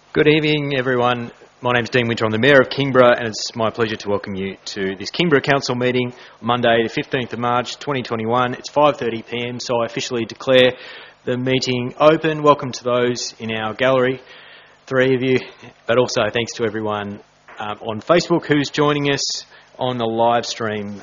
Good evening, everyone. My name is Dean Winter. I'm the Mayor of Kingborough, and it's my pleasure to welcome you to this Kingborough Council meeting, Monday, the 15th of March, 2021. It's 5:30 p.m, so I officially declare the meeting open. Welcome to those in our gallery, 3 of you, but also thanks to everyone on Facebook who's joining us on the live stream.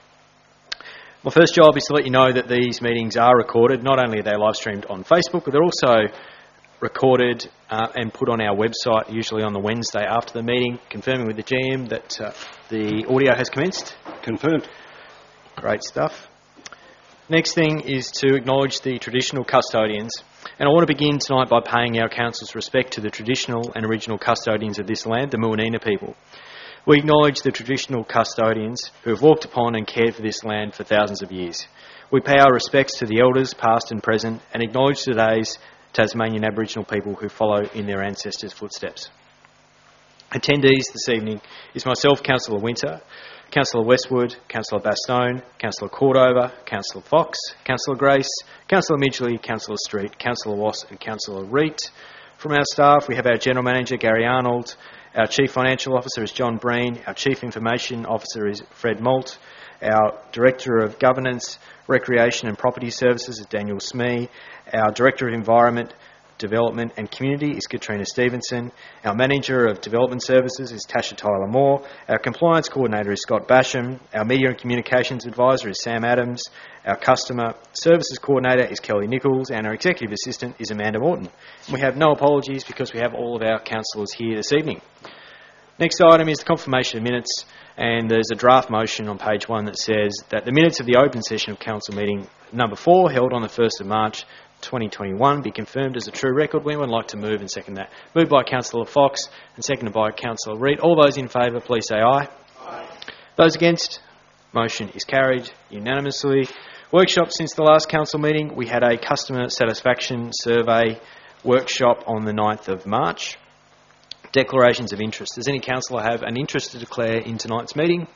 My first job is to let you know that these meetings are recorded. Not only are they live streamed on Facebook, but they're also recorded and put on our website, usually on the Wednesday after the meeting, confirming with the GM that the audio has commenced. Confirmed. Great stuff. Next thing is to acknowledge the traditional custodians, and I want to begin tonight by paying our council's respect to the traditional and original custodians of this land, the Muwinina people. We acknowledge the traditional custodians who have walked upon and cared for this land for thousands of years. We pay our respects to the elders, past and present, and acknowledge today's Tasmanian Aboriginal people who follow in their ancestors' footsteps. Attendees this evening is myself, Councillor Winter, Councillor Westwood, Councillor Bastone, Councillor Cordover, Councillor Fox, Councillor Grace, Councillor Midgley, Councillor Street, Councillor Wass and Councillor Reet. From our staff, we have our General Manager, Gary Arnold, our Chief Financial Officer is John Breen, our Chief Information Officer is Fred Molt, our Director of Governance, Recreation and Property Services is Daniel Smee, our Director of Environment, Development and Community is Katrina Stevenson, our Manager of Development Services is Tasha Tyler Moore, our Compliance Coordinator is Scott Basham, our Media and Communications Advisor is Sam Adams, our Customer Services Coordinator is Kelly Nichols, and our Executive Assistant is Amanda Morton. And we have no apologies because we have all of our councillors here this evening. Next item is the confirmation of minutes, and there's a draft motion on page 1 that says that the minutes of the open session of Council meeting number 4 held on the 1st of March 2021 be confirmed as a true record. Would anyone like to move and second that? Moved by Councillor Fox and seconded by Councillor Reid. All those in favour, please say aye. Aye. Those against? Motion is carried unanimously. Workshop since the last Council meeting. We had a customer satisfaction survey workshop on the 9th of March. Declarations of interest. Does any councillor have an interest to declare in tonight's meeting?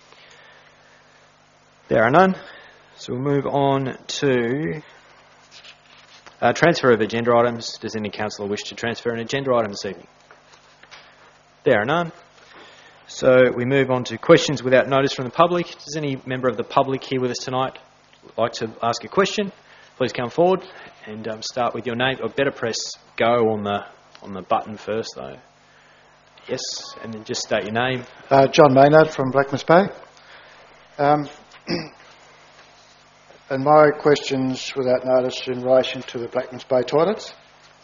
There are none. So we'll move on to transfer of agenda items. Does any councillor wish to transfer an agenda item this evening? There are none. So we move on to questions without notice from the public. Does any member of the public here with us tonight like to ask a question? Please come forward and start with your name. Or better press go on the button first though. Yes, and then just state your name. John Maynard from Blackmans Bay. And my questions without notice in relation to the Blackmans Bay toilets.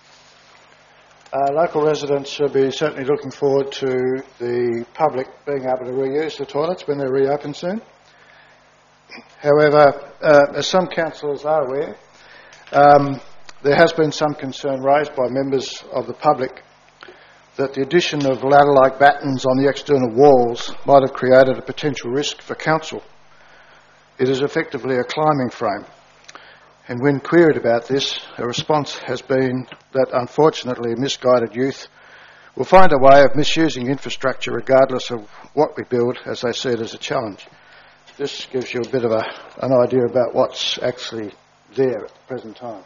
Local residents should be certainly looking forward to the public being able to reuse the toilets when they're reopened soon. However, as some councillors are aware, there has been some concern raised by members of the public that the addition of ladder-like battens on the external walls might have created a potential risk for council. It is effectively a climbing frame, and when queried about this, a response has been that unfortunately misguided youth will find a way of misusing infrastructure regardless of what we build, as they see it as a challenge. This gives you a bit of an idea about what's actually there at the present time.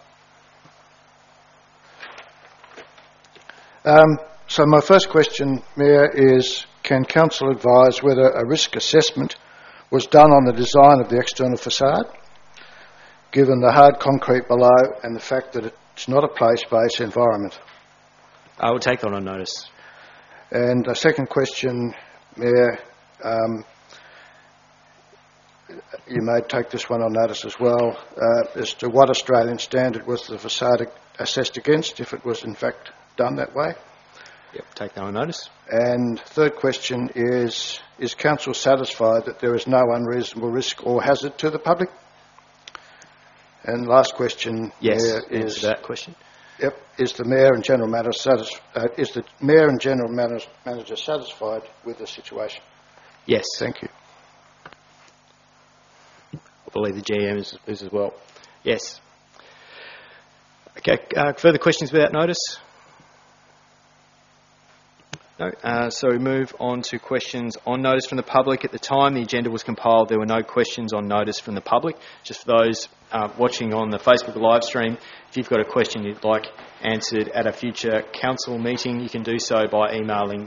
So my first question, Mayor, is can Council advise whether a risk assessment was done on the design of the external facade, given the hard concrete below and the fact that it's not a place-based environment? I will take that on notice. And a second question, Mayor, you may take this one on notice as well, as to what Australian standard was the facade assessed against, if it was in fact done that way? Yep, take that on notice. And third question is Council satisfied that there is no unreasonable risk or hazard to the public? And last question, yes, Mayor, is that question. Yep, is the Mayor and General Manager satisfied with the situation? Yes. Thank you. I believe the GM is as well. Yes. Okay, further questions without notice? No. So we move on to questions on notice from the public. At the time the agenda was compiled, there were no questions on notice from the public. Just for those watching on the Facebook live stream, if you've got a question you'd like answered at a future council meeting, you can do so by emailing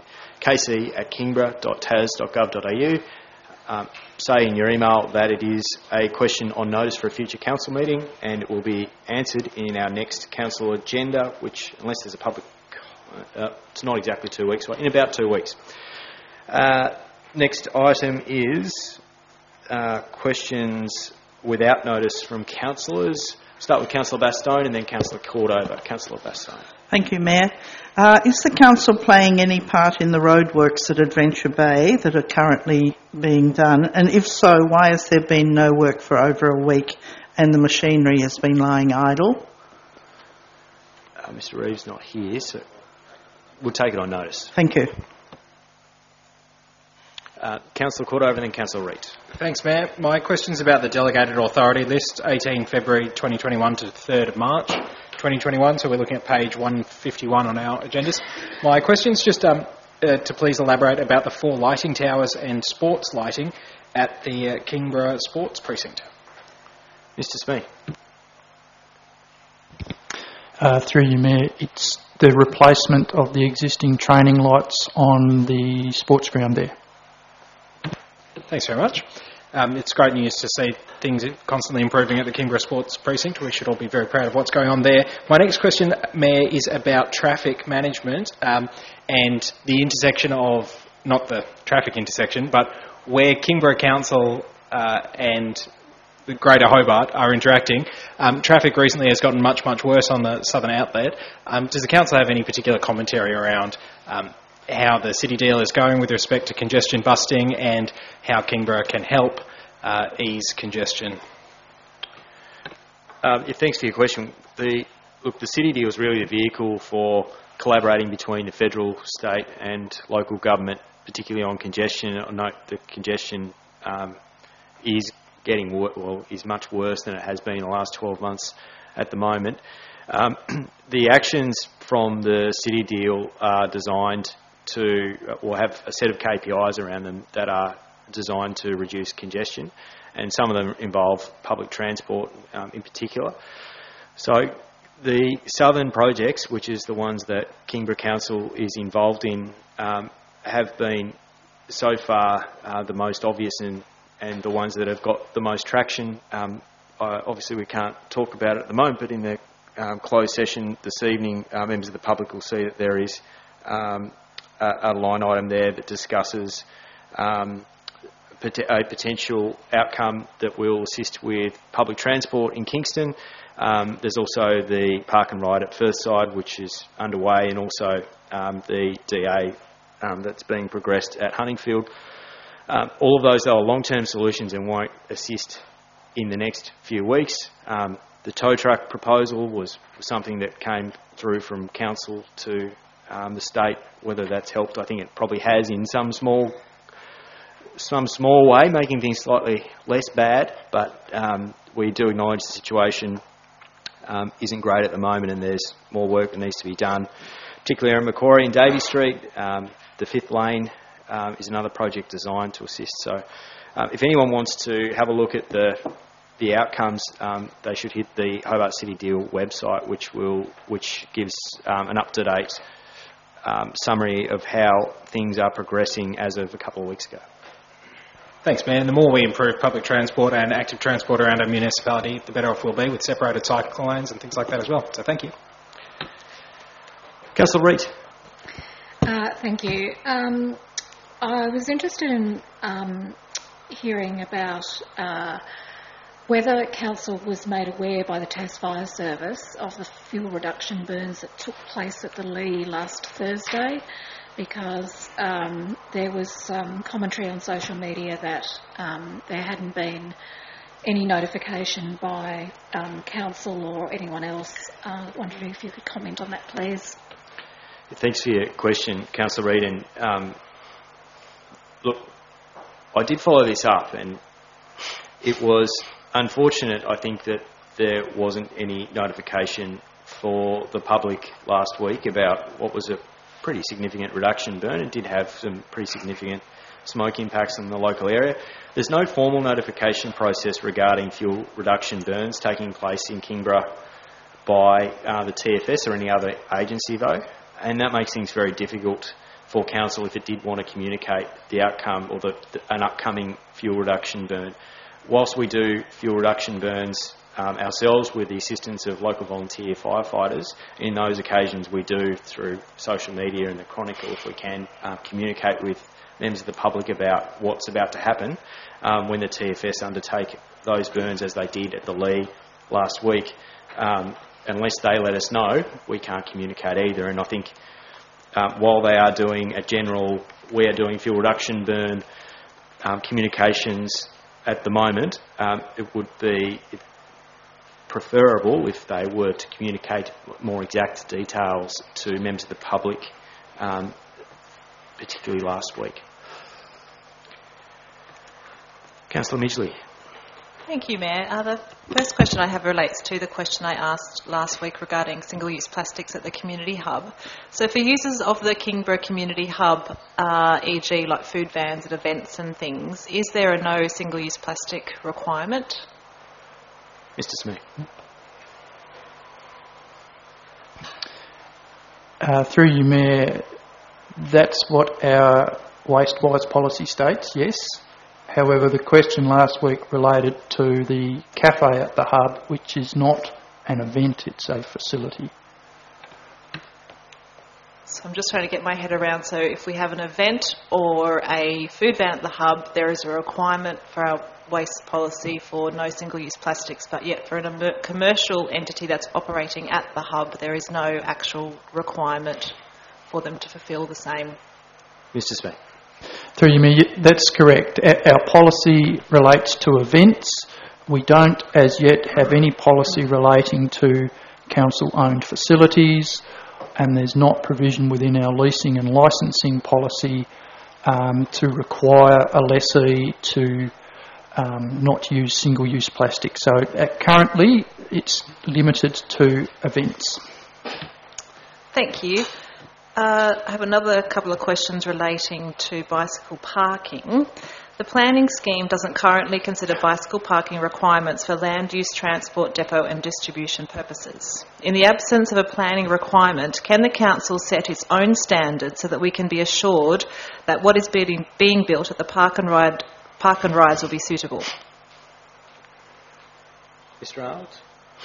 kc@kingborough.tas.gov.au. Say in your email that it is a question on notice for a future council meeting, and it will be answered in our next council agenda, which, unless there's a public, it's not exactly 2 weeks, in about 2 weeks. Next item is questions without notice from councillors. Start with Councillor Bastone and then Councillor Cordover. Councillor Bastone. Thank you, Mayor. Is the council playing any part in the roadworks at Adventure Bay that are currently being done? And if so, why has there been no work for over a week and the machinery has been lying idle? Mr Reeves not here, so we'll take it on notice. Thank you. Councillor Cordover and then Councillor Reid. Thanks, Mayor. My question's about the delegated authority list, 18 February 2021 to 3rd of March 2021, so we're looking at page 151 on our agendas. My question's just to please elaborate about the 4 lighting towers and sports lighting at the Kingborough Sports Precinct. Mr Smee. Through you, Mayor, it's the replacement of the existing training lights on the sports ground there. Thanks very much. It's great news to see things constantly improving at the Kingborough Sports Precinct. We should all be very proud of what's going on there. My next question, Mayor, is about traffic management and the intersection of, not the traffic intersection, but where Kingborough Council and the Greater Hobart are interacting. Traffic recently has gotten much, much worse on the southern outlet. Does the council have any particular commentary around how the city deal is going with respect to congestion busting and how Kingborough can help ease congestion? Thanks for your question. The city deal is really the vehicle for collaborating between the federal, state and local government, particularly on congestion. I note the congestion is is much worse than it has been in the last 12 months at the moment. The actions from the city deal are designed to, or have a set of KPIs around them that are designed to reduce congestion, and some of them involve public transport in particular. So the southern projects, which is the ones that Kingborough Council is involved in, have been so far the most obvious and the ones that have got the most traction. Obviously we can't talk about it at the moment, but in the closed session this evening, members of the public will see that there is a line item there that discusses a potential outcome that will assist with public transport in Kingston. There's also the park and ride at Firthside, which is underway, and also the DA that's being progressed at Huntingfield. All of those are long-term solutions and won't assist in the next few weeks. The tow truck proposal was something that came through from council to the state. Whether that's helped, I think it probably has in some small way, making things slightly less bad. But we do acknowledge the situation isn't great at the moment, and there's more work that needs to be done, particularly on Macquarie and Davey Street. The 5th lane is another project designed to assist. So if anyone wants to have a look at the outcomes, they should hit the Hobart City Deal website, which gives an up-to-date summary of how things are progressing as of a couple of weeks ago. Thanks, man. The more we improve public transport and active transport around our municipality, the better off we'll be with separated cycle lanes and things like that as well. So thank you. Councillor Reid. Thank you. I was interested in hearing about whether council was made aware by the Tas Fire Service of the fuel reduction burns that took place at the Lee last Thursday, because there was some commentary on social media that there hadn't been any notification by council or anyone else. Wondering if you could comment on that, please. Thanks for your question, Councillor Reid. And look, I did follow this up, and it was unfortunate, I think, that there wasn't any notification for the public last week about what was a pretty significant reduction burn and did have some pretty significant smoke impacts in the local area. There's no formal notification process regarding fuel reduction burns taking place in Kingborough by the TFS or any other agency though, and that makes things very difficult for council if it did want to communicate the outcome or an upcoming fuel reduction burn. Whilst we do fuel reduction burns ourselves with the assistance of local volunteer firefighters, in those occasions we do, through social media and the Chronicle if we can, communicate with members of the public about what's about to happen when the TFS undertake those burns as they did at the Lee last week. Unless they let us know, we can't communicate either. And I think while they are doing we are doing fuel reduction burn communications at the moment, it would be preferable if they were to communicate more exact details to members of the public, particularly last week. Councillor Midgley. Thank you, Mayor. The first question I have relates to the question I asked last week regarding single-use plastics at the community hub. So for users of the Kingborough Community Hub, e.g. like food vans at events and things, is there a no single-use plastic requirement? Mr Smith. Through you, Mayor, that's what our WasteWise policy states, yes. However, the question last week related to the cafe at the hub, which is not an event, it's a facility. So I'm just trying to get my head around, so if we have an event or a food van at the hub, there is a requirement for our waste policy for no single-use plastics, but yet for a commercial entity that's operating at the hub, there is no actual requirement for them to fulfil the same. Mr Smith. Through you, Mayor, that's correct. Our policy relates to events. We don't as yet have any policy relating to council-owned facilities, and there's not provision within our leasing and licensing policy to require a lessee to not use single-use plastic. So currently it's limited to events. Thank you. I have another couple of questions relating to bicycle parking. The planning scheme doesn't currently consider bicycle parking requirements for land use, transport, depot and distribution purposes. In the absence of a planning requirement, can the council set its own standards so that we can be assured that what is being built at the park and rides will be suitable? Mr Arnold.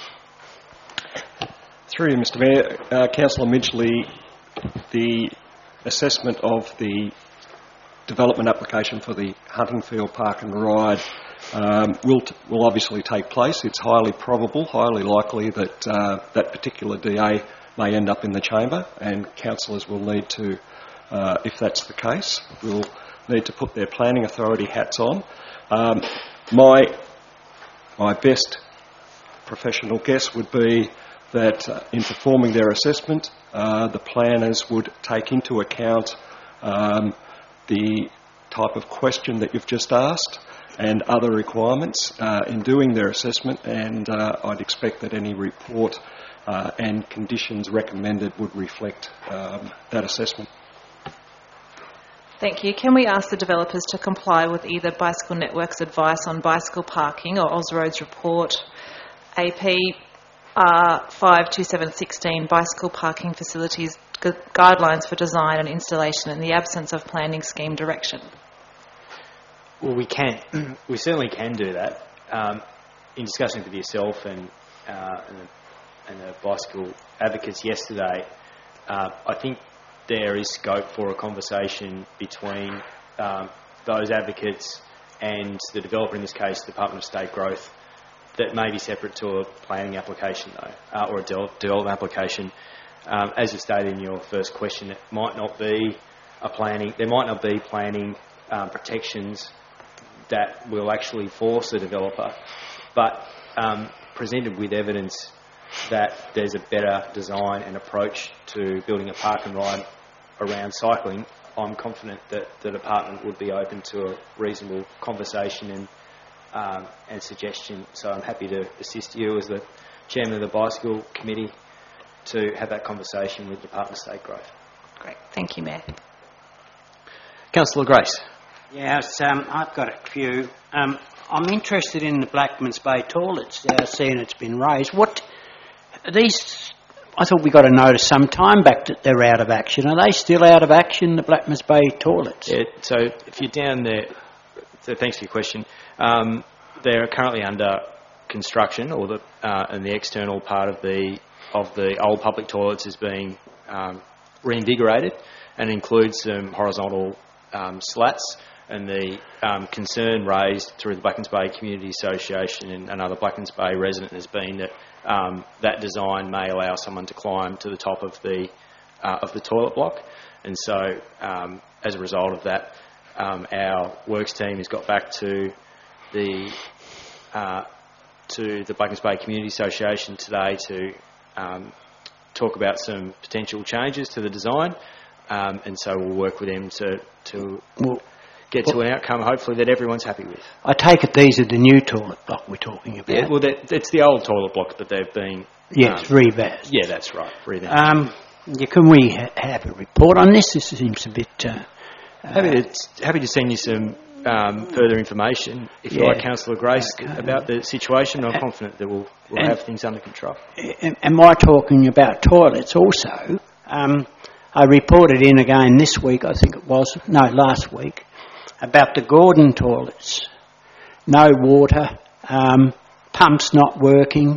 Through you, Mr Mayor, Councillor Midgley, the assessment of the development application for the Huntingfield Park and Ride will obviously take place. It's highly probable, highly likely that that particular DA may end up in the chamber, and councillors will need to, if that's the case, will need to put their planning authority hats on. My best professional guess would be that in performing their assessment, the planners would take into account the type of question that you've just asked and other requirements in doing their assessment, and I'd expect that any report and conditions recommended would reflect that assessment. Thank you. Can we ask the developers to comply with either Bicycle Network's advice on bicycle parking or Ausroads report AP 52716 bicycle parking facilities guidelines for design and installation in the absence of planning scheme direction? Well, we can. We certainly can do that. In discussion with yourself and the bicycle advocates yesterday, I think there is scope for a conversation between those advocates and the developer, in this case, the Department of State Growth, that may be separate to a planning application, though, or a development application. As you stated in your first question, it might not be there might not be planning protections that will actually force a developer, but presented with evidence that there's a better design and approach to building a park and ride around cycling, I'm confident that the department would be open to a reasonable conversation and suggestion. So I'm happy to assist you as the chairman of the Bicycle Committee to have that conversation with the Department of State Growth. Great. Thank you, Mayor. Councillor Grace. Yes, I've got a few. I'm interested in the Blackmans Bay toilets, seeing it's been raised. What are these? I thought we got a notice some time back that they're out of action. Are they still out of action, the Blackmans Bay toilets? Yeah, so if you're down there, so thanks for your question. They're currently under construction, or and the external part of the old public toilets is being reinvigorated, and includes some horizontal slats. And the concern raised through the Blackmans Bay Community Association and another Blackmans Bay resident has been that that design may allow someone to climb to the top of the toilet block, and so as a result of that, our works team has got back to the Blackmans Bay Community Association today to talk about some potential changes to the design, and so we'll work with them to get to an outcome, hopefully, that everyone's happy with. I take it these are the new toilet block we're talking about. Yeah, well, it's the old toilet block that they've been... Yes, revamped. Yeah, that's right, revamped. Can we have a report on this? This seems a bit... happy to send you some further information, if you like, Councillor Grace, about the situation. I'm confident that we'll have things under control. Am I talking about toilets also? I reported in again this week, I think it was, no, last week, about the Gordon toilets. No water, pumps not working.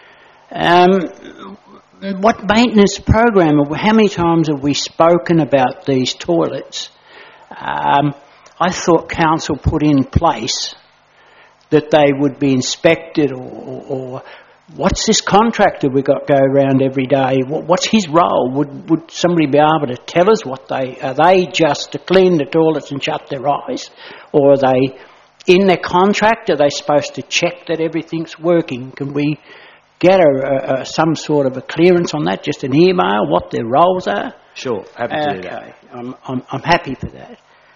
What maintenance program, how many times have we spoken about these toilets? I thought council put in place that they would be inspected, or what's this contractor we got go around every day? What's his role? Would somebody be able to tell us what are they just to clean the toilets and shut their eyes? Or are they in their contract? Are they supposed to check that everything's working? Can we get some sort of a clearance on that? Just an email, what their roles are? Sure, happy to do that. Okay, I'm happy for that.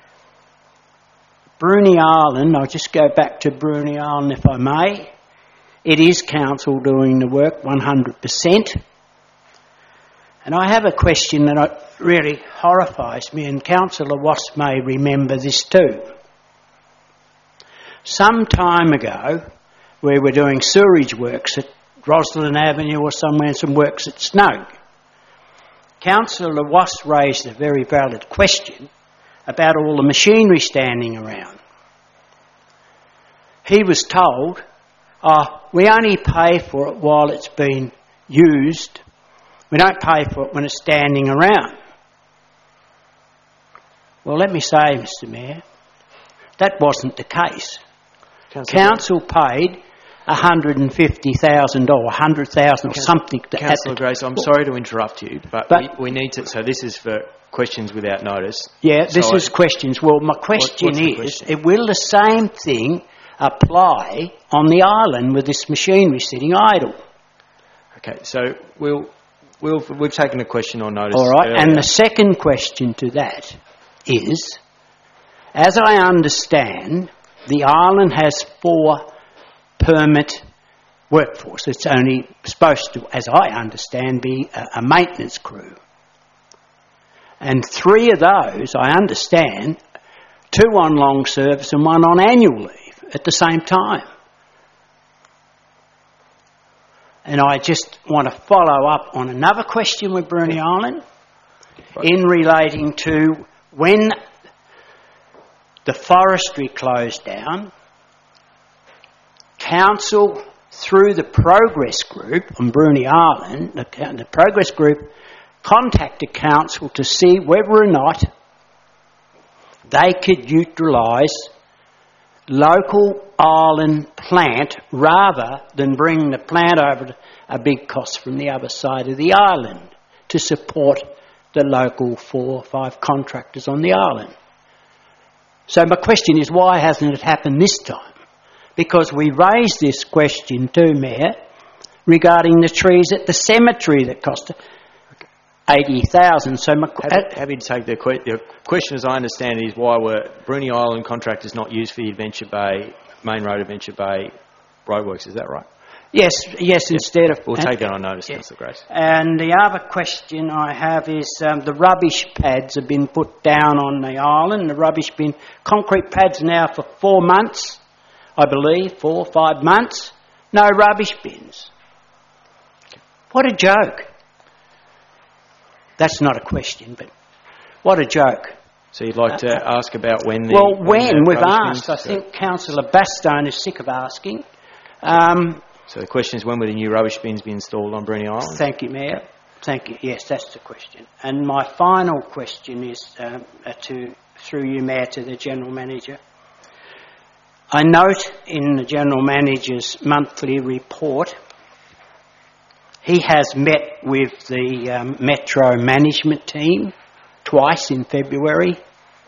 Bruny Island, I'll just go back to Bruny Island if I may. It is council doing the work 100%. And I have a question that really horrifies me, and Councillor Wass may remember this too. Some time ago, we were doing sewerage works at Roslyn Avenue or somewhere, and some works at Snug. Councillor Wass raised a very valid question about all the machinery standing around. He was told, we only pay for it while it's been used. We don't pay for it when it's standing around. Well, let me say, Mr Mayor, that wasn't the case. Council paid $150,000 or $100,000 or something. Councillor Grace, I'm sorry to interrupt you, but we need to... So this is for questions without notice. Yeah, this is questions. Well, my question is, will the same thing apply on the island with this machinery sitting idle? Okay, so we've taken a question on notice. All right, earlier. And the second question to that is, as I understand, the island has 4 permit workforce. It's only supposed to, as I understand, be a maintenance crew. And 3 of those, I understand, 2 on long service and 1 on annual leave at the same time. And I just want to follow up on another question with Bruny Island in relating to when the forestry closed down, council, through the progress group on Bruny Island, the progress group contacted council to see whether or not they could utilise local island plant rather than bring the plant over at a big cost from the other side of the island to support the local 4 or 5 contractors on the island. So my question is, why hasn't it happened this time? Because we raised this question too, Mayor, regarding the trees at the cemetery that cost $80,000. So happy to take the question, as I understand it, is why were Bruny Island contractors not used for the Adventure Bay, Main Road Adventure Bay roadworks? Is that right? Yes, instead of... We'll take that on notice, Councillor Grace. And the other question I have is the rubbish pads have been put down on the island. The rubbish bin, concrete pads now for 4 months, I believe, 4 or 5 months. No rubbish bins. What a joke. That's not a question, but what a joke. So you'd like to ask about when the... Well, when we've rubbish asked. bins- I think Councillor Bastone is sick of asking. So the question is, when will the new rubbish bins be installed on Bruny Island? Thank you, Mayor. Thank you. Yes, that's the question. And my final question is, through you, Mayor, to the General Manager. I note in the General Manager's monthly report, he has met with the Metro management team twice in February.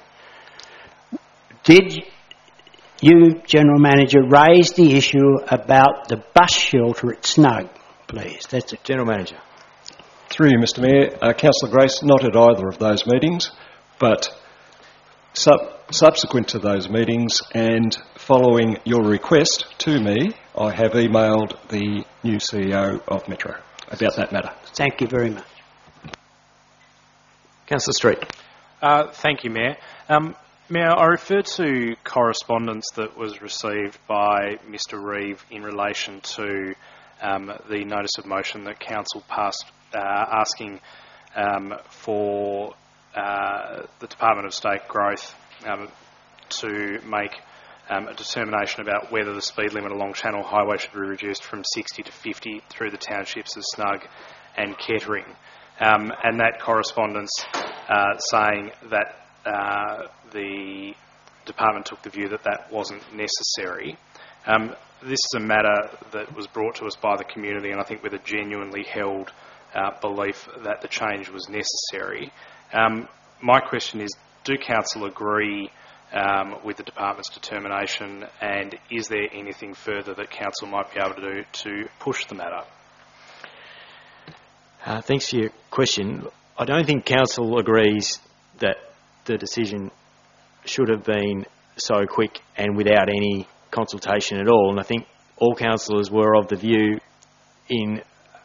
Did you, General Manager, raise the issue about the bus shelter at Snug, please? That's it. General Manager. Through you, Mr Mayor, Councillor Grace, not at either of those meetings, but subsequent to those meetings and following your request to me, I have emailed the new CEO of Metro about that matter. Thank you very much. Councillor Street. Thank you, Mayor. Mayor, I refer to correspondence that was received by Mr Reeve in relation to the notice of motion that Council passed asking for the Department of State Growth to make a determination about whether the speed limit along Channel Highway should be reduced from 60 to 50 through the townships of Snug and Kettering. And that correspondence saying that the department took the view that that wasn't necessary. This is a matter that was brought to us by the community, and I think with a genuinely held belief that the change was necessary. My question is, do Council agree with the department's determination, and is there anything further that Council might be able to do to push the matter? Thanks for your question. I don't think Council agrees that the decision should have been so quick and without any consultation at all. And I think all councillors were of the view in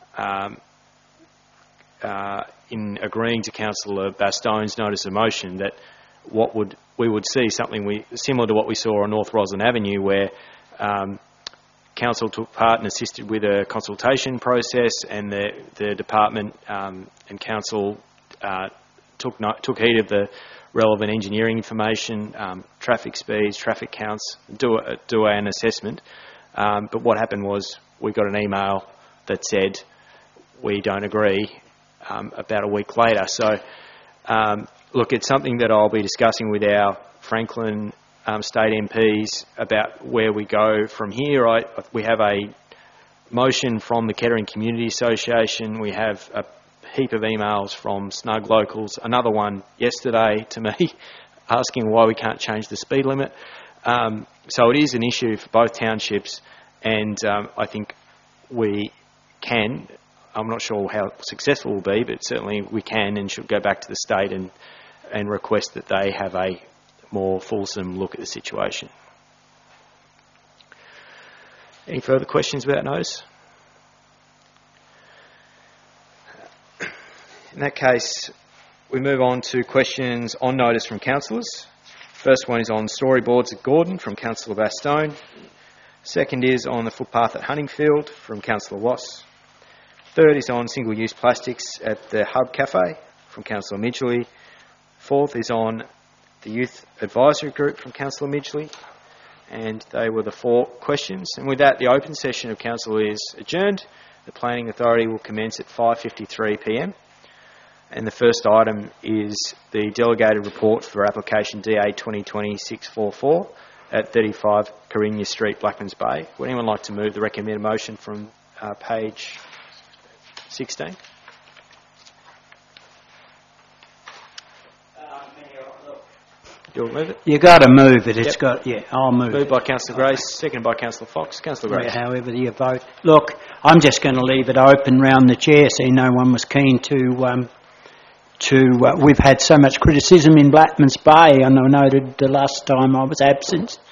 agreeing to Councillor Bastone's notice of motion that we would see something similar to what we saw on North Roslyn Avenue, where Council took part and assisted with a consultation process, and the department and Council took heed of the relevant engineering information, traffic speeds, traffic counts, do an assessment. But what happened was we got an email that said we don't agree about a week later. So, look, it's something that I'll be discussing with our Franklin state MPs about where we go from here. We have a motion from the Kettering Community Association. We have a heap of emails from Snug locals, another one yesterday to me asking why we can't change the speed limit. So it is an issue for both townships, and I think we can. I'm not sure how successful we'll be, but certainly we can and should go back to the state and request that they have a more fulsome look at the situation. Any further questions about notice? In that case, we move on to questions on notice from councillors. First one is on storyboards at Gordon from Councillor Bastone. Second is on the footpath at Huntingfield from Councillor Wass. Third is on single-use plastics at the Hub Cafe from Councillor Midgley. Fourth is on the Youth Advisory Group from Councillor Midgley. And they were the 4 questions. And with that, the open session of Council is adjourned. The Planning Authority will commence at 5:53pm. And the first item is the delegated report for application DA 2020-644 at 35 Carigna Street, Blackmans Bay. Would anyone like to move the recommended motion from page 16? You'll move it? You got to move it. It's got. Yeah, I'll move it. Moved by Councillor Grace, seconded by Councillor Fox. Councillor Grace. Yeah, however you vote. Look, I'm just going to leave it open round the chair. See, no one was keen to. We've had so much criticism in Blackmans Bay, and I noted the last time I was absent.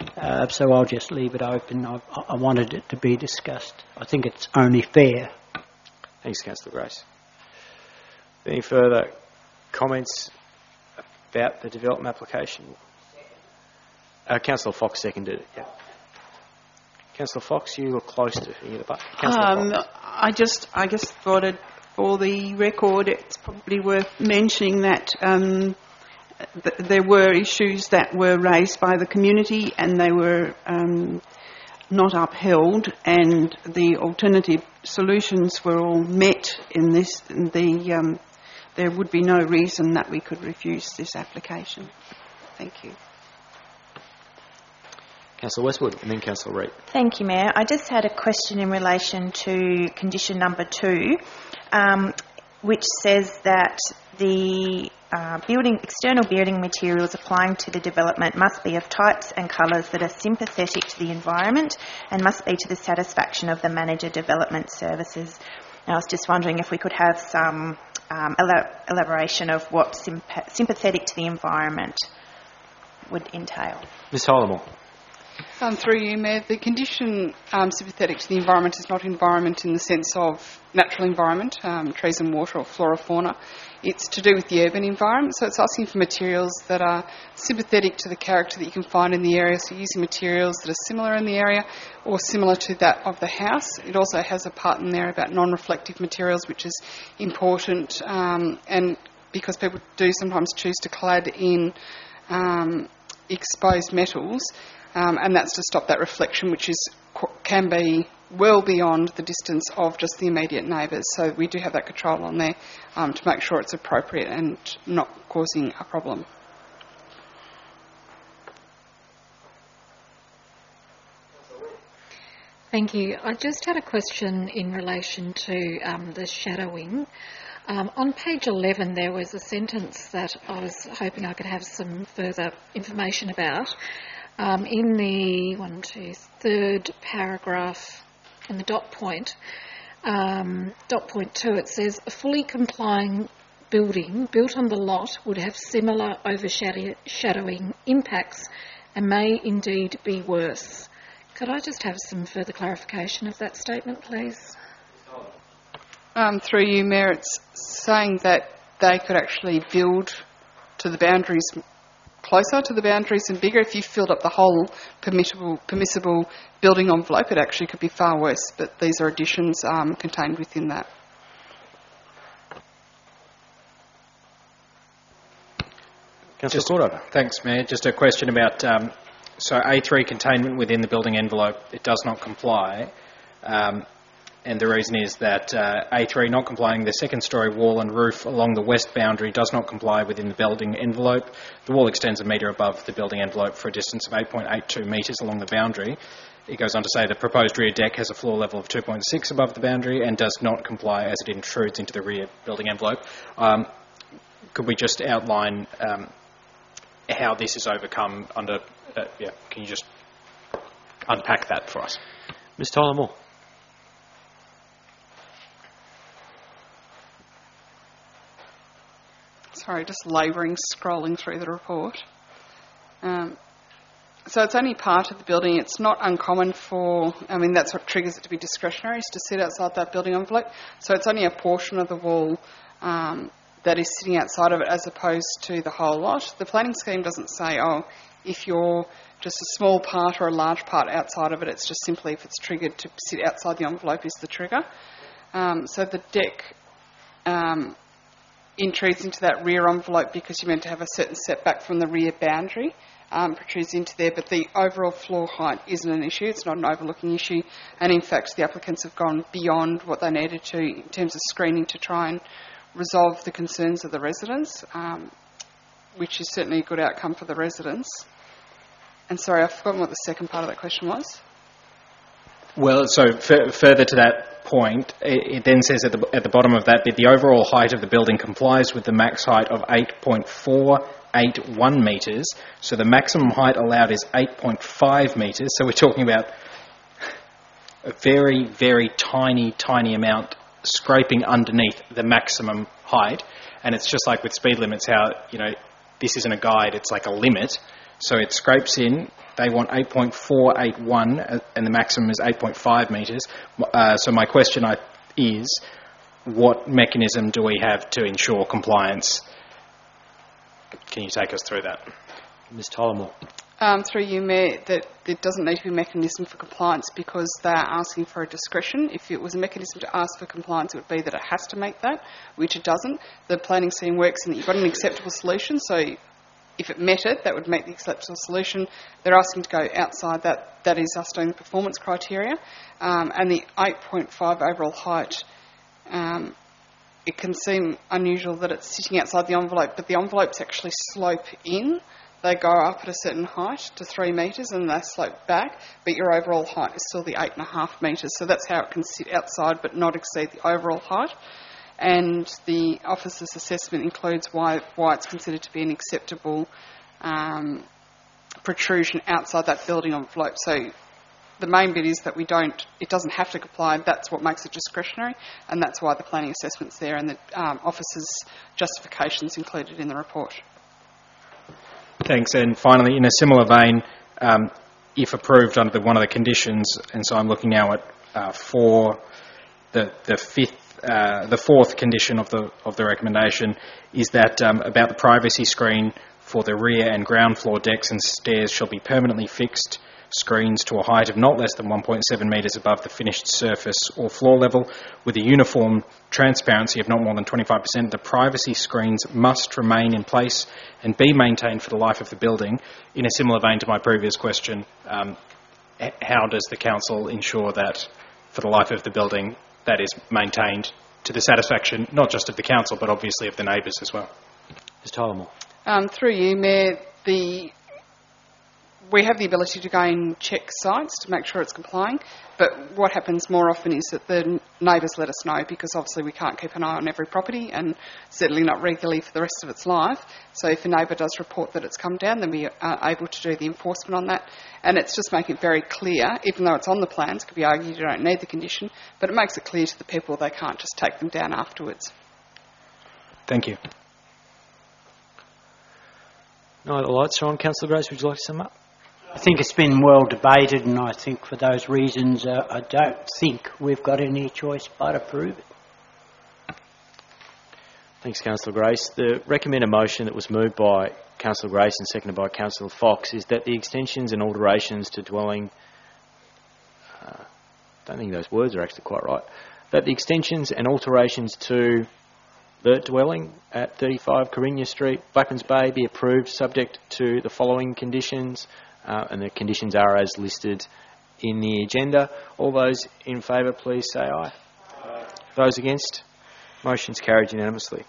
so I'll just leave it open. I wanted it to be discussed. I think it's only fair. Thanks, Councillor Grace. Any further comments about the development application? Councillor Fox seconded it. Yeah. Councillor Fox, you look close to the button. Councillor Fox. I just thought it, for the record, it's probably worth mentioning that there were issues that were raised by the community and they were not upheld, and the alternative solutions were all met in this. There would be no reason that we could refuse this application. Thank you. Councillor Westwood and then Councillor Reid. Thank you, Mayor. I just had a question in relation to condition number 2, which says that the external building materials applying to the development must be of types and colours that are sympathetic to the environment and must be to the satisfaction of the manager development services. And I was just wondering if we could have some elaboration of what sympathetic to the environment would entail. Ms Hollamore. Through you, Mayor, the condition sympathetic to the environment is not environment in the sense of natural environment, trees and water or flora fauna. It's to do with the urban environment, so it's asking for materials that are sympathetic to the character that you can find in the area, so using materials that are similar in the area or similar to that of the house. It also has a part in there about non-reflective materials, which is important, and because people do sometimes choose to clad in exposed metals, and that's to stop that reflection, which can be well beyond the distance of just the immediate neighbours. So we do have that control on there to make sure it's appropriate and not causing a problem. Thank you. I just had a question in relation to the shadowing. On page 11 there was a sentence that I was hoping I could have some further information about. In the third paragraph in the dot point 2, it says a fully complying building built on the lot would have similar overshadowing impacts and may indeed be worse. Could I just have some further clarification of that statement, please? Through you, Mayor, it's saying that they could actually build to the boundaries, closer to the boundaries and bigger. If you filled up the whole permissible building envelope, it actually could be far worse, but these are additions contained within that. Councillor Cordova. Thanks, Mayor. Just a question about, so A3 containment within the building envelope, it does not comply. And the reason is that A3 not complying, the second storey wall and roof along the west boundary does not comply within the building envelope. The wall extends a metre above the building envelope for a distance of 8.82 metres along the boundary. It goes on to say the proposed rear deck has a floor level of 2.6 above the boundary and does not comply as it intrudes into the rear building envelope. Could we just outline how this is overcome under... can you just unpack that for us? Ms Tyler Moore. Sorry, just labouring, scrolling through the report. So it's only part of the building. It's not uncommon for, that's what triggers it to be discretionary, is to sit outside that building envelope. So it's only a portion of the wall that is sitting outside of it as opposed to the whole lot. The planning scheme doesn't say, if you're just a small part or a large part outside of it, it's just simply if it's triggered to sit outside the envelope is the trigger. So the deck intrudes into that rear envelope because you're meant to have a certain setback from the rear boundary, protrudes into there, but the overall floor height isn't an issue. It's not an overlooking issue, and in fact the applicants have gone beyond what they needed to in terms of screening to try and resolve the concerns of the residents, which is certainly a good outcome for the residents. And sorry, I've forgotten what the second part of that question was. Well, so further to that point, it then says at the bottom of that bit, the overall height of the building complies with the max height of 8.481 metres. So the maximum height allowed is 8.5 metres. So we're talking about a very, very tiny amount scraping underneath the maximum height. And it's just like with speed limits, how, this isn't a guide, it's like a limit. So it scrapes in. They want 8.481 and the maximum is 8.5 metres. So my question is, what mechanism do we have to ensure compliance? Can you take us through that? Ms Tullamore. Through you, Mayor, that there doesn't need to be a mechanism for compliance because they're asking for a discretion. If it was a mechanism to ask for compliance, it would be that it has to make that, which it doesn't. The planning scheme works in that you've got an acceptable solution, so if it met it, that would meet the acceptable solution. They're asking to go outside that. That is us doing the performance criteria. And the 8.5 overall height, it can seem unusual that it's sitting outside the envelope, but the envelopes actually slope in. They go up at a certain height to 3 metres and they slope back, but your overall height is still the 8.5 metres. So that's how it can sit outside but not exceed the overall height. And the officer's assessment includes why it's considered to be an acceptable protrusion outside that building envelope. So the main bit is that it doesn't have to comply. That's what makes it discretionary, and that's why the planning assessment's there and the officer's justification's included in the report. Thanks. And finally, in a similar vein, if approved under one of the conditions, and so I'm looking now at for the fourth condition of the recommendation, is that about the privacy screen for the rear and ground floor decks and stairs shall be permanently fixed screens to a height of not less than 1.7 metres above the finished surface or floor level, with a uniform transparency of not more than 25%. The privacy screens must remain in place and be maintained for the life of the building. In a similar vein to my previous question, how does the council ensure that for the life of the building that is maintained to the satisfaction not just of the council but obviously of the neighbours as well? Ms Tullamore. Through you, Mayor, we have the ability to go and check sites to make sure it's complying, but what happens more often is that the neighbours let us know, because obviously we can't keep an eye on every property and certainly not regularly for the rest of its life. So if a neighbour does report that it's come down, then we are able to do the enforcement on that. And it's just making it very clear, even though it's on the plans, it could be argued you don't need the condition, but it makes it clear to the people they can't just take them down afterwards. Thank you. No other lights are on. Councillor Grace, would you like to sum up? I think it's been well debated, and I think for those reasons I don't think we've got any choice but approve it. Thanks, Councillor Grace. The recommended motion that was moved by Councillor Grace and seconded by Councillor Fox is that the extensions and alterations to dwelling... I don't think those words are actually quite right. That the extensions and alterations to the dwelling at 35 Carinya Street, Blackmans Bay, be approved subject to the following conditions. And the conditions are as listed in the agenda. All those in favour, please say aye. Aye. Those against? Motion's carried unanimously.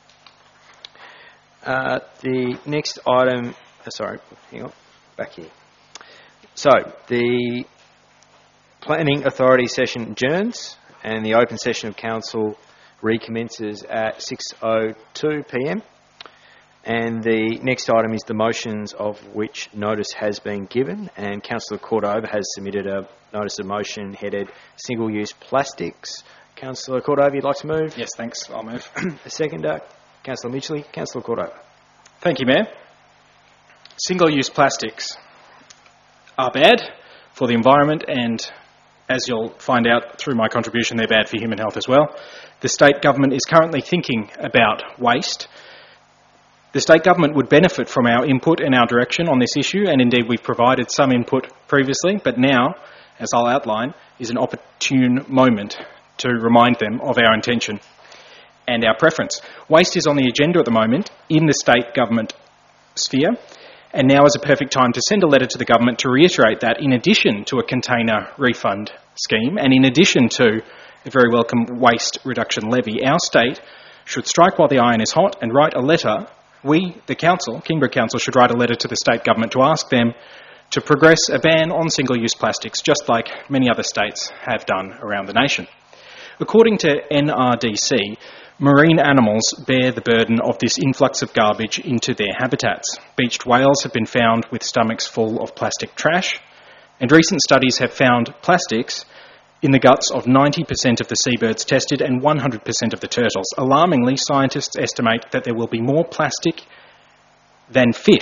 The next item... hang on. Back here. So, the Planning Authority session adjourns and the open session of Council recommences at 6:02 p.m. And the next item is the motions of which notice has been given, and Councillor Cordova has submitted a notice of motion headed single-use plastics. Councillor Cordova, you'd like to move? Yes, thanks. I'll move. A seconder. Councillor Midgley. Councillor Cordova. Thank you, Mayor. Single-use plastics are bad for the environment, and as you'll find out through my contribution, they're bad for human health as well. The state government is currently thinking about waste. The state government would benefit from our input and our direction on this issue, and indeed we've provided some input previously, but now, as I'll outline, is an opportune moment to remind them of our intention and our preference. Waste is on the agenda at the moment in the state government sphere, and now is a perfect time to send a letter to the government to reiterate that in addition to a container refund scheme and in addition to a very welcome waste reduction levy, our state should strike while the iron is hot and write a letter. We, the Council, Kingborough Council, should write a letter to the state government to ask them to progress a ban on single-use plastics, just like many other states have done around the nation. According to NRDC, marine animals bear the burden of this influx of garbage into their habitats. Beached whales have been found with stomachs full of plastic trash, and recent studies have found plastics in the guts of 90% of the seabirds tested and 100% of the turtles. Alarmingly, scientists estimate that there will be more plastic than fish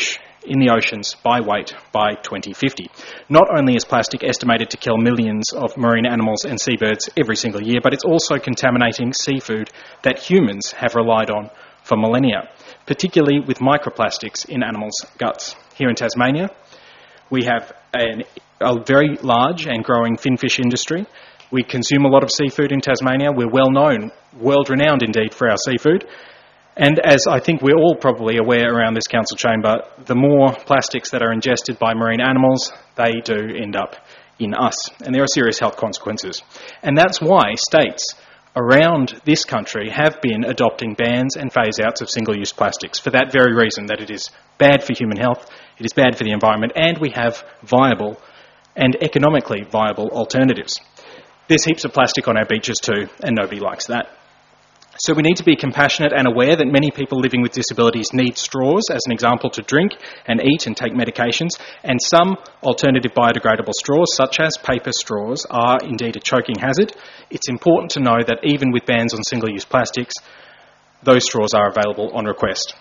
in the oceans by weight by 2050. Not only is plastic estimated to kill millions of marine animals and seabirds every single year, but it's also contaminating seafood that humans have relied on for millennia, particularly with microplastics in animals' guts. Here in Tasmania, we have a very large and growing finfish industry. We consume a lot of seafood in Tasmania. We're well known, world-renowned indeed, for our seafood. And as I think we're all probably aware around this council chamber, the more plastics that are ingested by marine animals, they do end up in us. And there are serious health consequences. And that's why states around this country have been adopting bans and phase-outs of single-use plastics for that very reason, that it is bad for human health, it is bad for the environment, and we have viable and economically viable alternatives. There's heaps of plastic on our beaches too, and nobody likes that. So we need to be compassionate and aware that many people living with disabilities need straws, as an example, to drink and eat and take medications, and some alternative biodegradable straws, such as paper straws, are indeed a choking hazard. It's important to know that even with bans on single-use plastics, those straws are available on request.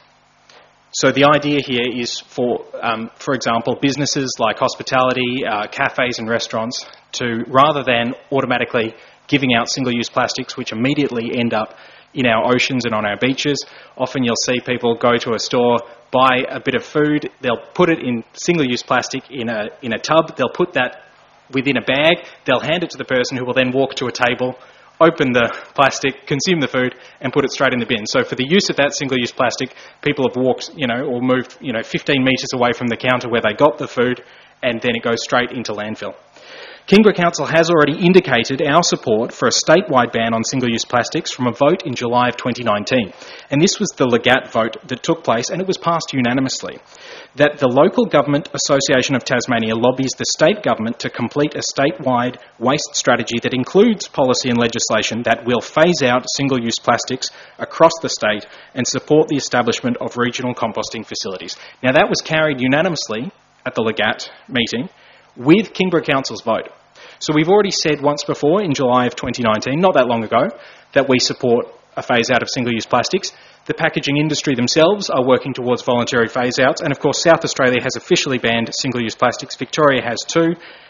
So the idea here is for example, businesses like hospitality, cafes and restaurants to, rather than automatically giving out single-use plastics which immediately end up in our oceans and on our beaches. Often you'll see people go to a store, buy a bit of food, they'll put it in single-use plastic in a tub, they'll put that within a bag, they'll hand it to the person who will then walk to a table, open the plastic, consume the food and put it straight in the bin. So for the use of that single-use plastic, people have walked, or moved, 15 metres away from the counter where they got the food, and then it goes straight into landfill. Kingborough Council has already indicated our support for a statewide ban on single-use plastics from a vote in July of 2019. And this was the Legat vote that took place, and it was passed unanimously, that the Local Government Association of Tasmania lobbies the state government to complete a statewide waste strategy that includes policy and legislation that will phase out single-use plastics across the state and support the establishment of regional composting facilities. Now, that was carried unanimously at the Legat meeting, with Kingborough Council's vote. So we've already said once before in July of 2019, not that long ago, that we support a phase-out of single-use plastics. The packaging industry themselves are working towards voluntary phase-outs, and of course South Australia has officially banned single-use plastics. Victoria has too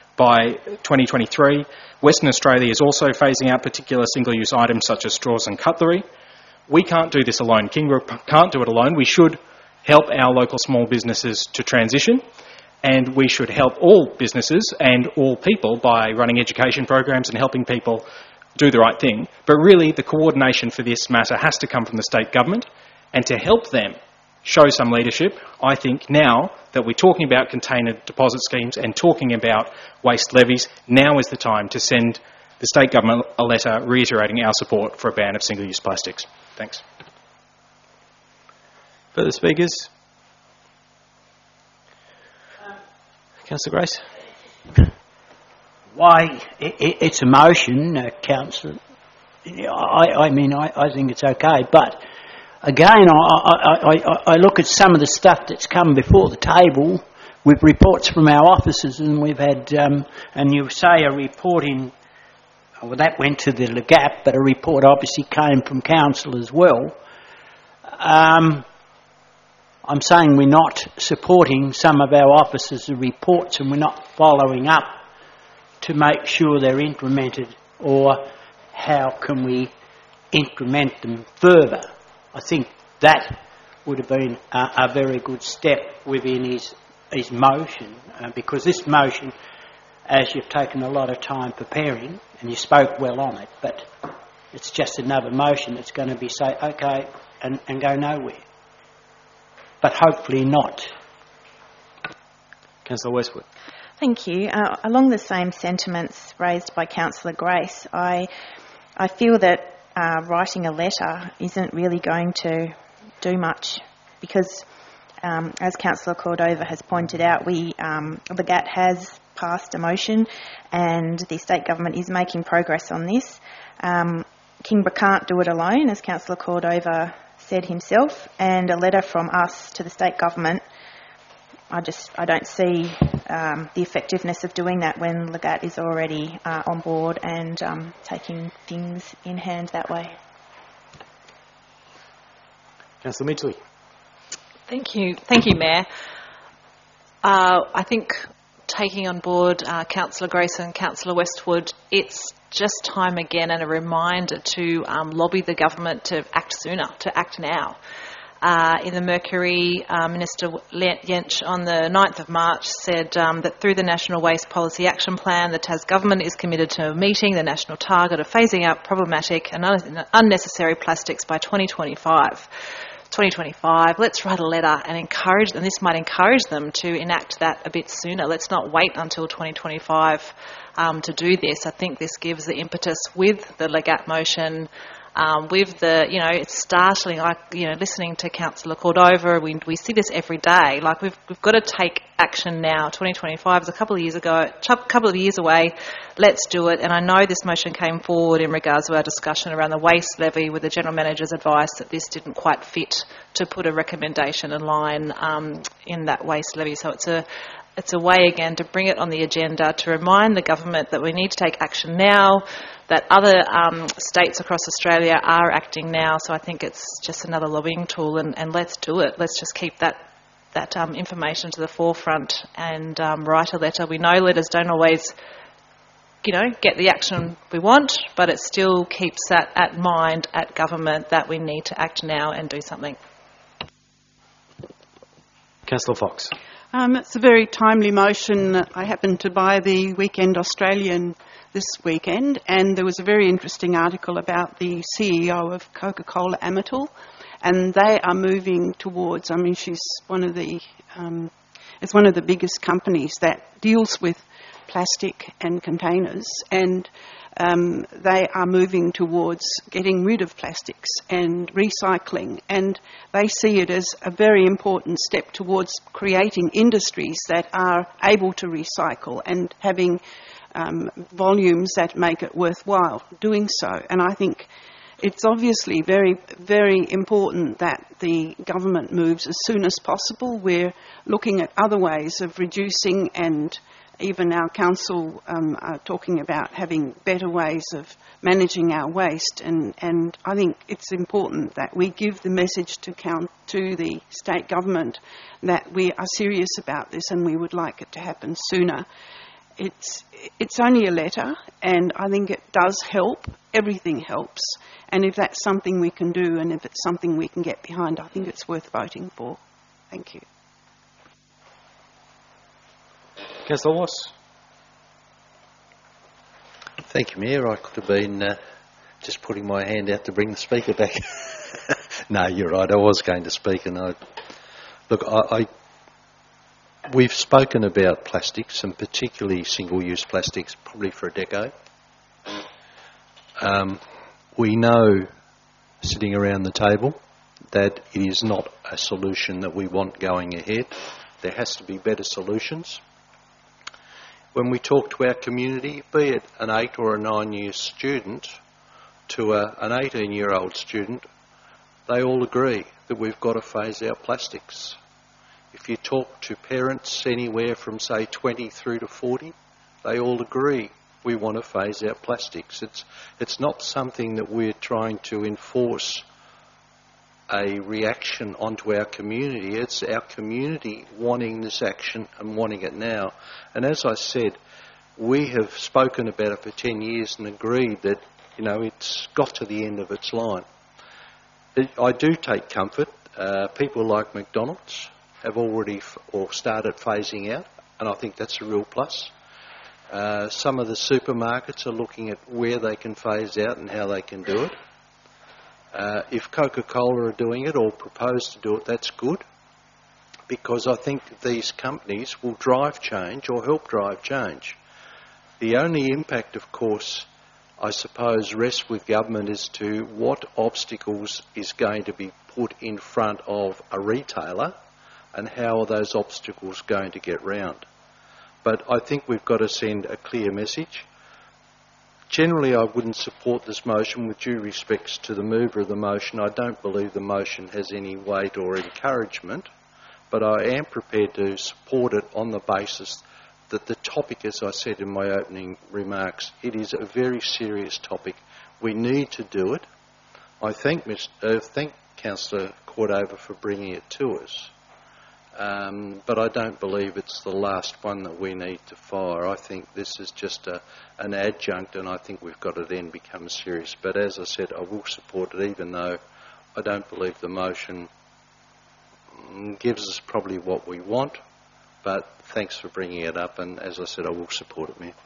by 2023. Western Australia is also phasing out particular single-use items such as straws and cutlery. We can't do this alone. Kingborough can't do it alone. We should help our local small businesses to transition. And we should help all businesses and all people by running education programs and helping people do the right thing. But really, the coordination for this matter has to come from the state government. And to help them show some leadership, I think now that we're talking about container deposit schemes and talking about waste levies, now is the time to send the state government a letter reiterating our support for a ban of single-use plastics. Thanks. Further speakers? Councillor Grace? Why, it's a motion, Councillor. I think it's okay, but again, I look at some of the stuff that's come before the table with reports from our officers, and we've had, and you say a report that went to the Legat, but a report obviously came from Council as well. I'm saying we're not supporting some of our officers' reports and we're not following up to make sure they're implemented, or how can we implement them further. I think that would have been a very good step within his motion, because this motion, as you've taken a lot of time preparing, and you spoke well on it, but it's just another motion that's going to be say, okay, and go nowhere. But hopefully not. Councillor Westwood. Thank you. Along the same sentiments raised by Councillor Grace, I feel that writing a letter isn't really going to do much, because as Councillor Cordova has pointed out, the GAT has passed a motion and the state government is making progress on this. Kingborough can't do it alone, as Councillor Cordova said himself, and a letter from us to the state government, I don't see the effectiveness of doing that when Legat is already on board and taking things in hand that way. Councillor Midgley. Thank you, Mayor. I think taking on board Councillor Grayson, Councillor Westwood, it's just time again and a reminder to lobby the government to act sooner, to act now. In the Mercury, Minister Jentsch on the 9th of March said that through the National Waste Policy Action Plan, the Tas government is committed to meeting the national target of phasing out problematic and unnecessary plastics by 2025. 2025, let's write a letter and encourage, and this might encourage them to enact that a bit sooner. Let's not wait until 2025 to do this. I think this gives the impetus with the Legat motion, with the, it's startling, listening to Councillor Cordova, we see this every day. Like, we've got to take action now. 2025 is a couple of years away. Let's do it. And I know this motion came forward in regards to our discussion around the waste levy with the General Manager's advice that this didn't quite fit to put a recommendation in line in that waste levy. So it's a way, again, to bring it on the agenda, to remind the government that we need to take action now, that other states across Australia are acting now. So I think it's just another lobbying tool, and let's do it. Let's just keep that information to the forefront and write a letter. We know letters don't always, get the action we want, but it still keeps that at mind at government that we need to act now and do something. Councillor Fox. It's a very timely motion. I happened to buy the Weekend Australian this weekend, and there was a very interesting article about the CEO of Coca-Cola Amatil, and they are moving towards, she's it's one of the biggest companies that deals with plastic and containers, and they are moving towards getting rid of plastics and recycling, and they see it as a very important step towards creating industries that are able to recycle and having volumes that make it worthwhile doing so. And I think it's obviously very, very important that the government moves as soon as possible. We're looking at other ways of reducing, and even our council are talking about having better ways of managing our waste, and I think it's important that we give the message to the state government that we are serious about this and we would like it to happen sooner. It's only a letter, and I think it does help. Everything helps, and if that's something we can do and if it's something we can get behind, I think it's worth voting for. Thank you. Councillor Wass. Thank you, Mayor. I could have been just putting my hand out to bring the speaker back. No, you're right. I was going to speak, and we've spoken about plastics, and particularly single-use plastics, probably for a decade. We know, sitting around the table, that it is not a solution that we want going ahead. There has to be better solutions. When we talk to our community, be it an 8 or a 9-year student to an 18-year-old student, they all agree that we've got to phase out plastics. If you talk to parents anywhere from, say, 20 through to 40, they all agree we want to phase out plastics. It's not something that we're trying to enforce a reaction onto our community. It's our community wanting this action and wanting it now. And as I said, we have spoken about it for 10 years and agreed that, it's got to the end of its line. I do take comfort. People like McDonald's have already started phasing out, and I think that's a real plus. Some of the supermarkets are looking at where they can phase out and how they can do it. If Coca-Cola are doing it or propose to do it, that's good, because I think these companies will drive change or help drive change. The only impact, of course, I suppose, rests with government as to what obstacles is going to be put in front of a retailer and how are those obstacles going to get round. But I think we've got to send a clear message. Generally, I wouldn't support this motion, with due respects to the mover of the motion. I don't believe the motion has any weight or encouragement, but I am prepared to support it on the basis that the topic, as I said in my opening remarks, it is a very serious topic. We need to do it. I thank Councillor Cordova for bringing it to us. But I don't believe it's the last one that we need to fire. I think this is just an adjunct, and I think we've got to then become serious. But as I said, I will support it, even though I don't believe the motion gives us probably what we want. But thanks for bringing it up, and as I said, I will support it, Mayor.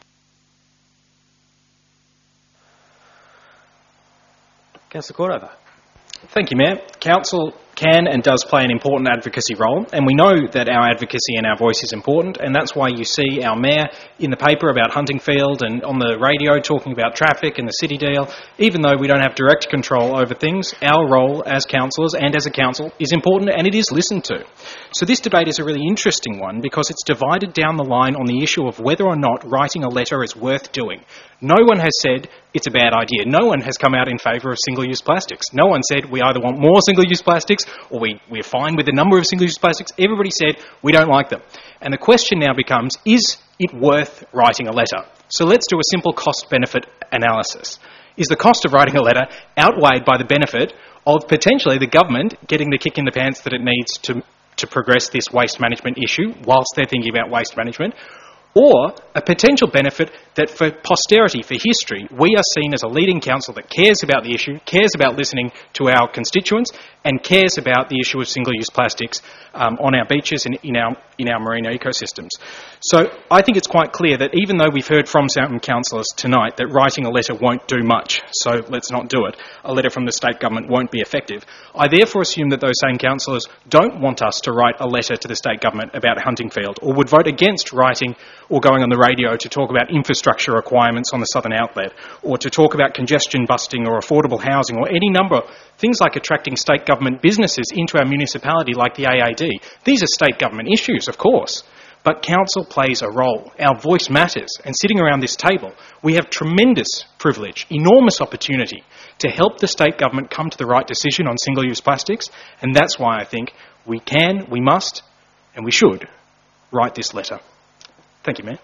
Councillor Cordova. Thank you, Mayor. Council can and does play an important advocacy role, and we know that our advocacy and our voice is important, and that's why you see our Mayor in the paper about Huntingfield and on the radio talking about traffic and the city deal. Even though we don't have direct control over things, our role as councillors and as a council is important, and it is listened to. So this debate is a really interesting one because it's divided down the line on the issue of whether or not writing a letter is worth doing. No one has said it's a bad idea. No one has come out in favour of single-use plastics. No one said we either want more single-use plastics or we're fine with the number of single-use plastics. Everybody said we don't like them. And the question now becomes, is it worth writing a letter? So let's do a simple cost-benefit analysis. Is the cost of writing a letter outweighed by the benefit of potentially the government getting the kick in the pants that it needs to progress this waste management issue whilst they're thinking about waste management? Or a potential benefit that for posterity, for history, we are seen as a leading council that cares about the issue, cares about listening to our constituents, and cares about the issue of single-use plastics on our beaches and in our marine ecosystems. So I think it's quite clear that even though we've heard from some councillors tonight that writing a letter won't do much, so let's not do it, a letter from the state government won't be effective, I therefore assume that those same councillors don't want us to write a letter to the state government about Huntingfield, or would vote against writing or going on the radio to talk about infrastructure requirements on the southern outlet, or to talk about congestion busting or affordable housing, or any number of things like attracting state government businesses into our municipality like the AAD. These are state government issues, of course, but council plays a role. Our voice matters, and sitting around this table, we have tremendous privilege, enormous opportunity to help the state government come to the right decision on single-use plastics, and that's why I think we can, we must, and we should write this letter. Thank you, Mayor.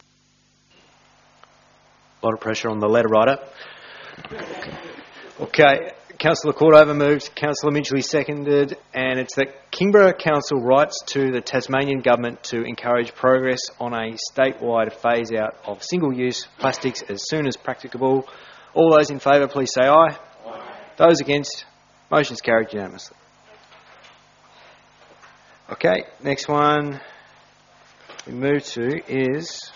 A lot of pressure on the letter writer. Okay, Councillor Cordova moved, Councillor Midgley seconded, and it's that Kingborough Council writes to the Tasmanian Government to encourage progress on a statewide phase-out of single-use plastics as soon as practicable. All those in favour, please say aye. Aye. Those against, motion's carried unanimously. Okay, next one we move to is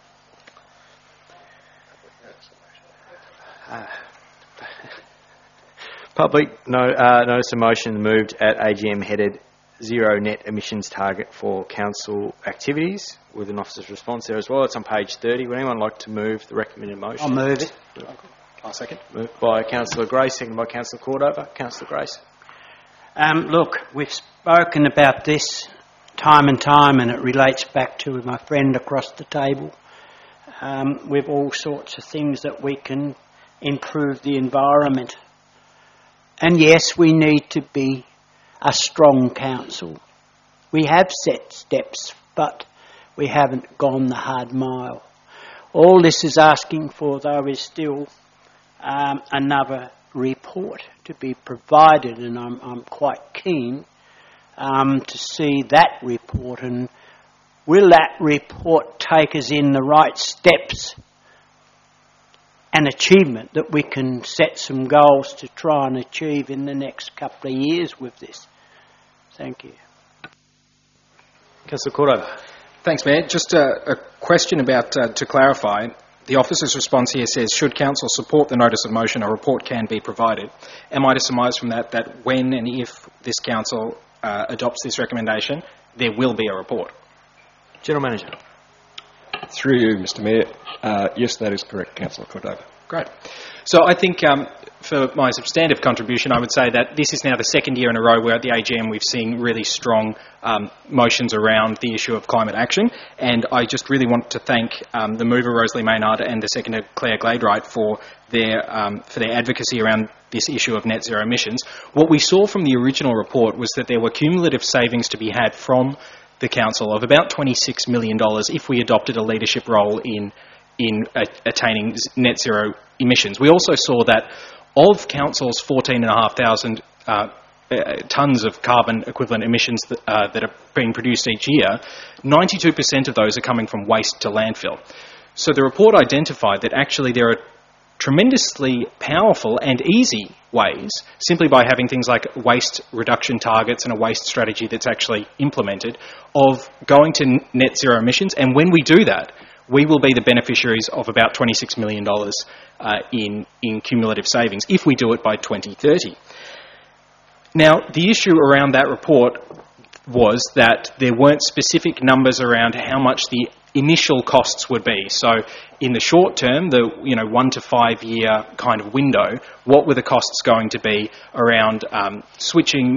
public notice of motion moved at AGM headed zero net emissions target for council activities, with an officer's response there as well. It's on page 30. Would anyone like to move the recommended motion? I'll move it. I'll second. Moved by Councillor Grace, seconded by Councillor Cordova. Councillor Grace. Look, we've spoken about this time and time, and it relates back to my friend across the table. With all sorts of things that we can improve the environment. And yes, we need to be a strong council. We have set steps, but we haven't gone the hard mile. All this is asking for, though, is still another report to be provided, and I'm quite keen to see that report, and will that report take us in the right steps and achievement that we can set some goals to try and achieve in the next couple of years with this. Thank you. Councillor Cordova. Thanks, Mayor. Just a question about, to clarify, the officer's response here says, should council support the notice of motion, a report can be provided. Am I to surmise from that that when and if this council adopts this recommendation, there will be a report? General Manager. Through you, Mr Mayor. Yes, that is correct, Councillor Cordova. Great. So I think for my substantive contribution, I would say that this is now the second year in a row where at the AGM we've seen really strong motions around the issue of climate action, and I just really want to thank the mover, Rosalie Maynard, and the seconder, Claire Gladeright, for their advocacy around this issue of net zero emissions. What we saw from the original report was that there were cumulative savings to be had from the council of about $26 million if we adopted a leadership role in attaining net zero emissions. We also saw that of council's 14,500 tonnes of carbon equivalent emissions that are being produced each year, 92% of those are coming from waste to landfill. So the report identified that actually there are tremendously powerful and easy ways, simply by having things like waste reduction targets and a waste strategy that's actually implemented, of going to net zero emissions. And when we do that, we will be the beneficiaries of about $26 million in cumulative savings if we do it by 2030. Now, the issue around that report was that there weren't specific numbers around how much the initial costs would be. So in the short term, the 1 to 5 year kind of window, what were the costs going to be around switching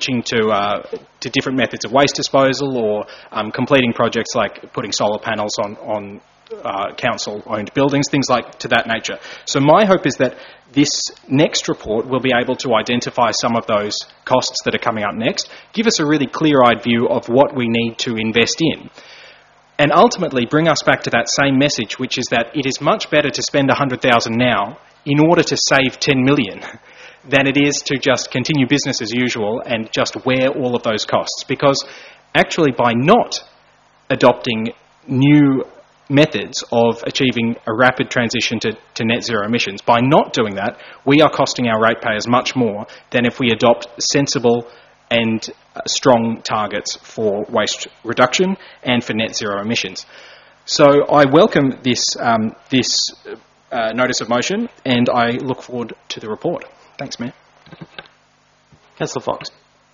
to different methods of waste disposal, or completing projects like putting solar panels on council-owned buildings, things like to that nature. So my hope is that this next report will be able to identify some of those costs that are coming up next, give us a really clear-eyed view of what we need to invest in, and ultimately bring us back to that same message, which is that it is much better to spend $100,000 now in order to save $10 million than it is to just continue business as usual and just wear all of those costs. Because actually, by not adopting new methods of achieving a rapid transition to net zero emissions, by not doing that, we are costing our ratepayers much more than if we adopt sensible and strong targets for waste reduction and for net zero emissions. So I welcome this notice of motion, and I look forward to the report. Thanks, Mayor. Councillor Fox.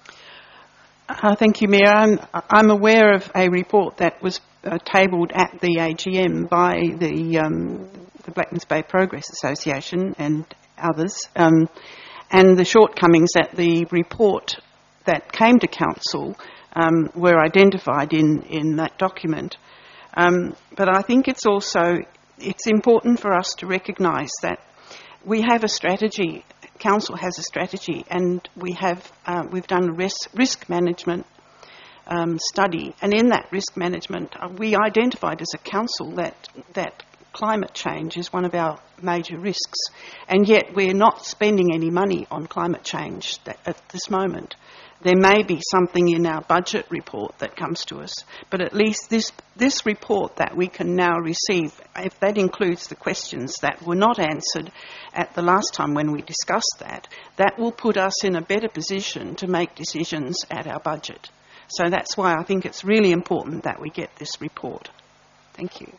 Thank you, Mayor. I'm aware of a report that was tabled at the AGM by the Blackmans Bay Progress Association and others, and the shortcomings that the report that came to Council were identified in that document. But I think it's important for us to recognise that we have a strategy. Council has a strategy, and we've done a risk management study, and in that risk management, we identified as a council that climate change is one of our major risks, and yet we're not spending any money on climate change at this moment. There may be something in our budget report that comes to us, but at least this report that we can now receive, if that includes the questions that were not answered at the last time when we discussed that will put us in a better position to make decisions at our budget. So that's why I think it's really important that we get this report. Thank you.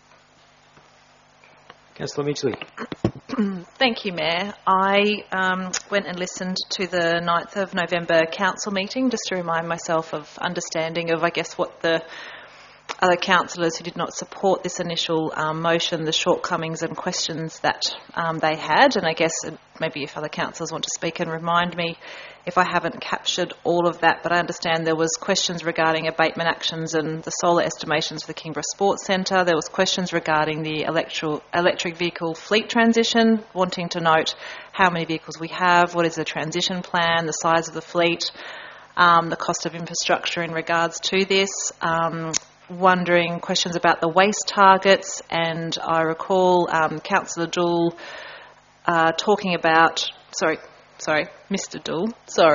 Councillor Midgley. Thank you, Mayor. I went and listened to the 9th of November council meeting just to remind myself of understanding of, I guess, what the other councillors who did not support this initial motion, the shortcomings and questions that they had. And I guess maybe if other councillors want to speak and remind me if I haven't captured all of that, but I understand there was questions regarding abatement actions and the solar estimations for the Kingborough Sports Centre. There was questions regarding the electric vehicle fleet transition, wanting to note how many vehicles we have, what is the transition plan, the size of the fleet, the cost of infrastructure in regards to this, wondering questions about the waste targets, and I recall Councillor Dool talking about, Mr Dool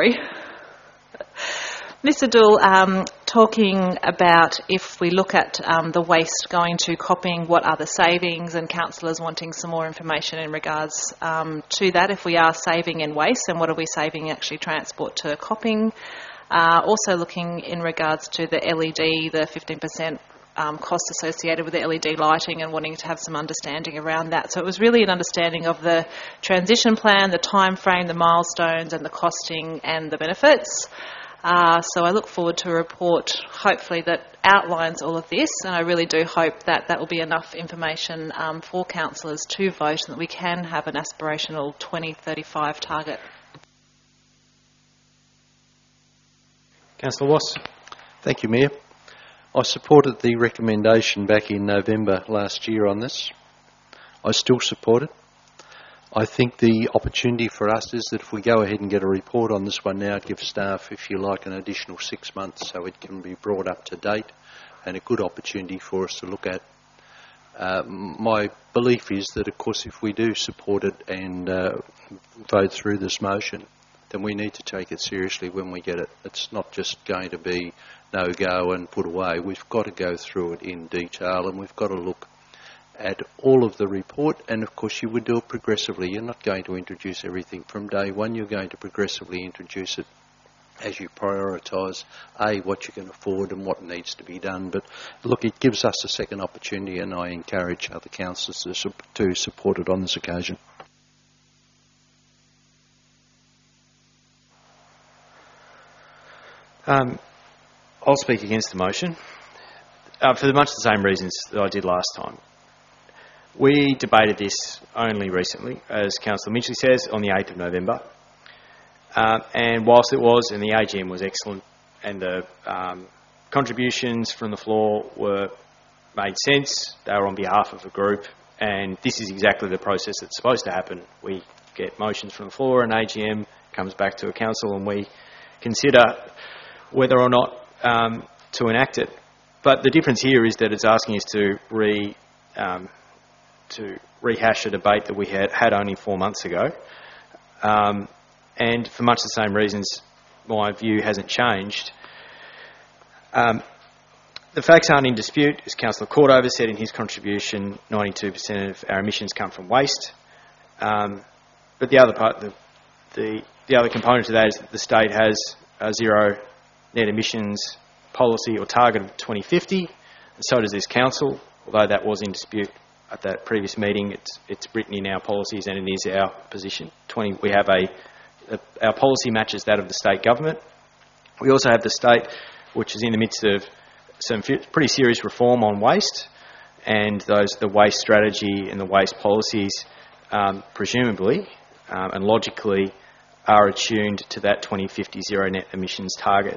talking about if we look at the waste going to copying, what are the savings, and councillors wanting some more information in regards to that, if we are saving in waste, and what are we saving in actually transport to copying. Also looking in regards to the LED, the 15% cost associated with the LED lighting, and wanting to have some understanding around that. So it was really an understanding of the transition plan, the time frame, the milestones, and the costing and the benefits. So I look forward to a report, hopefully, that outlines all of this, and I really do hope that that will be enough information for councillors to vote, and that we can have an aspirational 2035 target. Councillor Wass. Thank you, Mayor. I supported the recommendation back in November last year on this. I still support it. I think the opportunity for us is that if we go ahead and get a report on this one now, it gives staff, if you like, an additional 6 months so it can be brought up to date, and a good opportunity for us to look at. My belief is that, of course, if we do support it and vote through this motion, then we need to take it seriously when we get it. It's not just going to be no-go and put away. We've got to go through it in detail, and we've got to look at all of the report, and of course you would do it progressively. You're not going to introduce everything from day one. You're going to progressively introduce it as you prioritise, what you can afford and what needs to be done. But look, it gives us a second opportunity, and I encourage other councillors to support it on this occasion. I'll speak against the motion for much the same reasons that I did last time. We debated this only recently, as Councillor Minchley says, on the 8th of November. And whilst it was, and the AGM was excellent, and the contributions from the floor made sense, they were on behalf of a group, and this is exactly the process that's supposed to happen. We get motions from the floor, and AGM comes back to a council, and we consider whether or not to enact it. But the difference here is that it's asking us to rehash a debate that we had only 4 months ago. And for much the same reasons, my view hasn't changed. The facts aren't in dispute. As Councillor Cordover said in his contribution, 92% of our emissions come from waste. But the other part, the other component to that is that the state has a zero net emissions policy or target of 2050, and so does this council, although that was in dispute at that previous meeting. It's written in our policies, and it is our position. We have our policy matches that of the state government. We also have the state, which is in the midst of some pretty serious reform on waste, and the waste strategy and the waste policies, presumably and logically, are attuned to that 2050 zero net emissions target.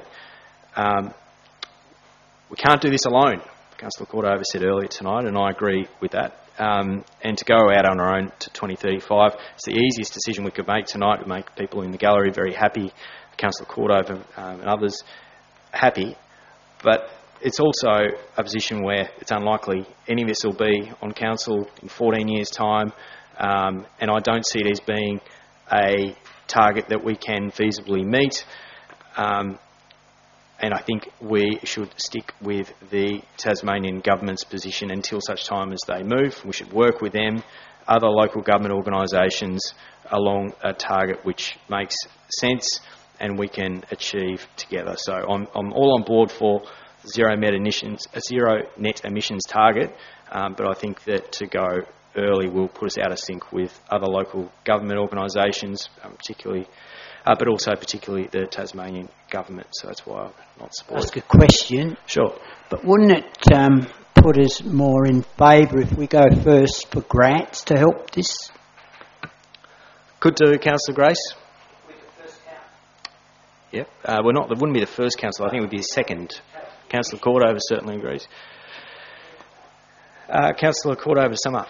We can't do this alone. Councillor Cordover said earlier tonight, and I agree with that. And to go out on our own to 2035, it's the easiest decision we could make tonight. To make people in the gallery very happy, Councillor Cordover and others happy. But it's also a position where it's unlikely any of this will be on council in 14 years' time, and I don't see it as being a target that we can feasibly meet. And I think we should stick with the Tasmanian government's position until such time as they move. We should work with them, other local government organisations, along a target which makes sense and we can achieve together. So I'm all on board for a zero net emissions target, but I think that to go early will put us out of sync with other local government organisations, particularly the Tasmanian government. So that's why I'm not supporting. Ask a question. Sure. But wouldn't it put us more in favour if we go first for grants to help this? Could do, Councillor Grace. Yep. It wouldn't be the first council. I think it would be the second. Councillor Cordover certainly agrees. Councillor Cordover, to sum up.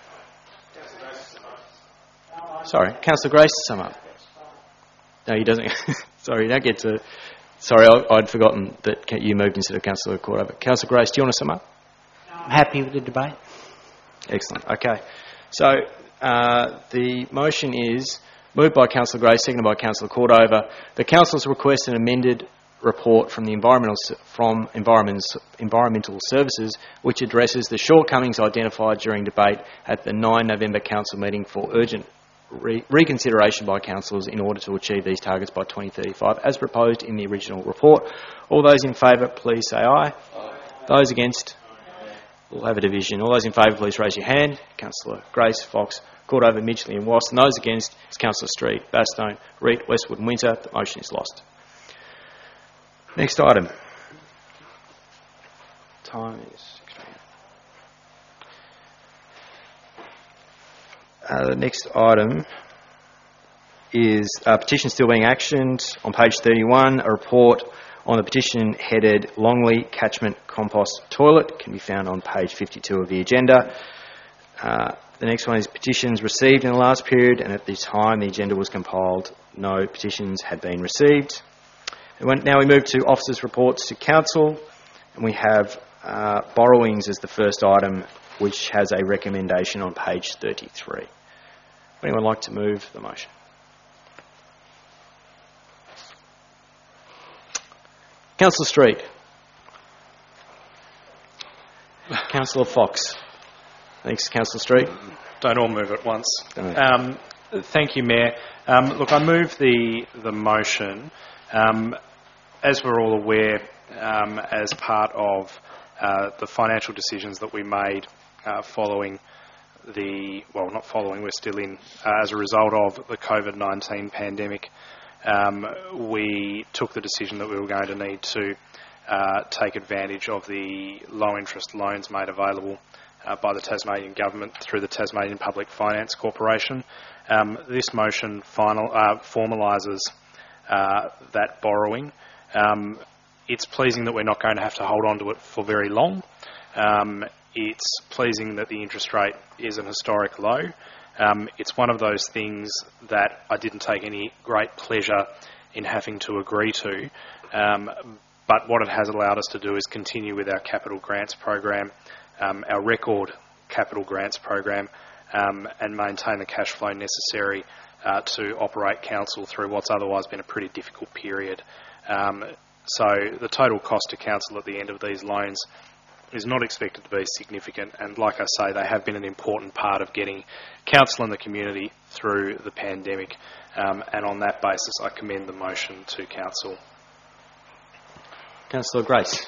Sorry, Councillor Grace, to sum up. No, he doesn't. Sorry, you don't get to... Sorry, I'd forgotten that you moved instead of Councillor Cordover. Councillor Grace, do you want to sum up? I'm happy with the debate. Excellent. Okay. So the motion is moved by Councillor Grace, seconded by Councillor Cordover. The council's request an amended report from the Environmental Services, which addresses the shortcomings identified during debate at the 9 November council meeting for urgent reconsideration by councillors in order to achieve these targets by 2035, as proposed in the original report. All those in favour, please say aye. Aye. Those against? We'll have a division. All those in favour, please raise your hand. Councillor Grace, Fox, Cordover, Midgley and Wasson. Those against is Councillor Street, Bastone, Reid, Westwood and Winter. The motion is lost. Next item. Time is... The next item is a petition still being actioned. On page 31, a report on the petition headed Longley Catchment Compost Toilet can be found on page 52 of the agenda. The next one is petitions received in the last period, and at the time the agenda was compiled, no petitions had been received. Now we move to officers' reports to council, and we have borrowings as the first item, which has a recommendation on page 33. Would anyone like to move the motion? Councillor Street. Councillor Fox. Thanks, Councillor Street. Don't all move at once. Thank you, Mayor. Look, I move the motion. As we're all aware, as part of the financial decisions that we made following we're still in, as a result of the COVID-19 pandemic, we took the decision that we were going to need to take advantage of the low-interest loans made available by the Tasmanian Government through the Tasmanian Public Finance Corporation. This motion formalises that borrowing. It's pleasing that we're not going to have to hold on to it for very long. It's pleasing that the interest rate is an historic low. It's one of those things that I didn't take any great pleasure in having to agree to, but what it has allowed us to do is continue with our capital grants program, our record capital grants program, and maintain the cash flow necessary to operate council through what's otherwise been a pretty difficult period. So the total cost to council at the end of these loans is not expected to be significant, and like I say, they have been an important part of getting council and the community through the pandemic, and on that basis I commend the motion to council. Councillor Grace.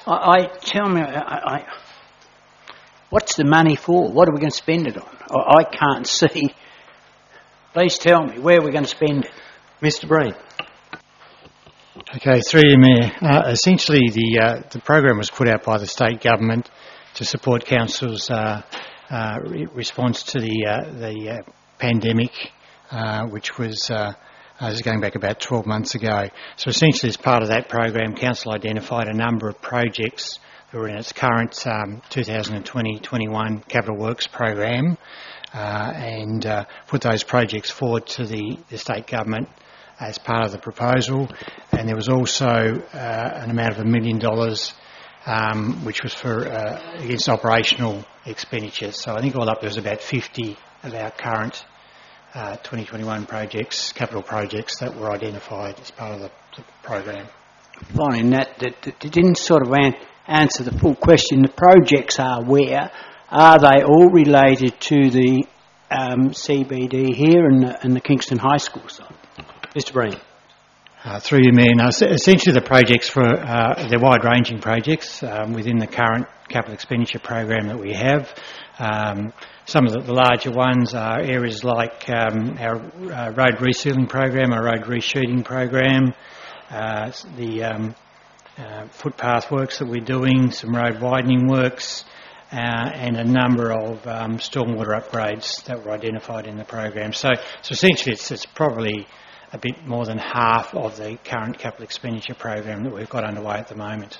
What's the money for? What are we going to spend it on? I can't see. Please tell me, where are we going to spend it? Mr Breen. Okay, through you, Mayor. Essentially, the program was put out by the state government to support council's response to the pandemic, which was going back about 12 months ago. So essentially, as part of that program, council identified a number of projects that were in its current 2020-21 capital works program, and put those projects forward to the state government as part of the proposal. And there was also an amount of $1 million which was for against operational expenditures. So I think all up there was about 50 of our current 2021 projects, capital projects, that were identified as part of the program. Fine, that didn't sort of answer the full question. The projects are where? Are they all related to the CBD here and the Kingston High School side? Mr Breen. Through you, Mayor. Now, essentially the projects they're wide-ranging projects within the current capital expenditure program that we have. Some of the larger ones are areas like our road resealing program, our road resheeting program, the footpath works that we're doing, some road widening works, and a number of stormwater upgrades that were identified in the program. So essentially it's probably a bit more than half of the current capital expenditure program that we've got underway at the moment.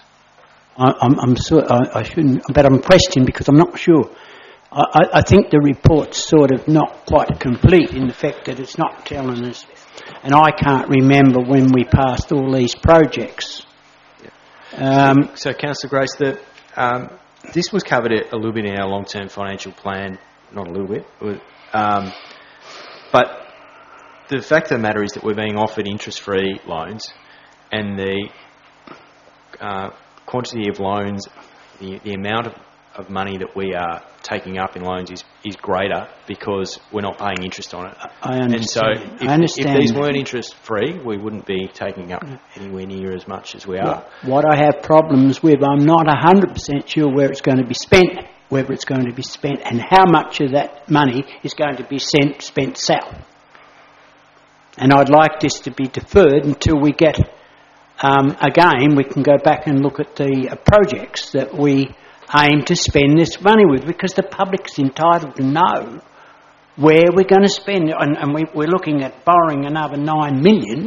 I shouldn't, but I'm questioning because I'm not sure. I think the report's sort of not quite complete in the fact that it's not telling us, and I can't remember when we passed all these projects. So Councillor Grace, this was covered a little bit in our long-term financial plan, not a little bit, but the fact of the matter is that we're being offered interest-free loans, and the quantity of loans, the amount of money that we are taking up in loans is greater because we're not paying interest on it. I understand. And so if these weren't interest-free, we wouldn't be taking up anywhere near as much as we are. What I have problems with, I'm not 100% sure where it's going to be spent, whether it's going to be spent and how much of that money is going to be spent south. And I'd like this to be deferred until we get, again, we can go back and look at the projects that we aim to spend this money with, because the public's entitled to know where we're going to spend it. And we're looking at borrowing another $9 million.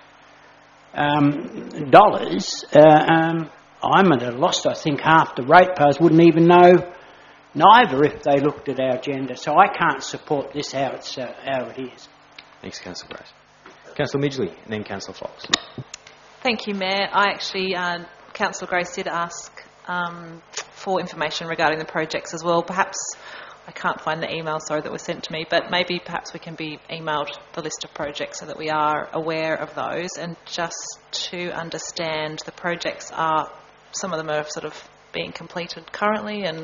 I'm at a loss. I think half the ratepayers wouldn't even know neither if they looked at our agenda. So I can't support this how it is. Thanks, Councillor Grace. Councillor Midgley and then Councillor Fox. Thank you, Mayor. I actually, Councillor Grace did ask for information regarding the projects as well. Perhaps I can't find the email, sorry, that was sent to me, but maybe perhaps we can be emailed the list of projects so that we are aware of those, and just to understand the projects are, some of them are sort of being completed currently, and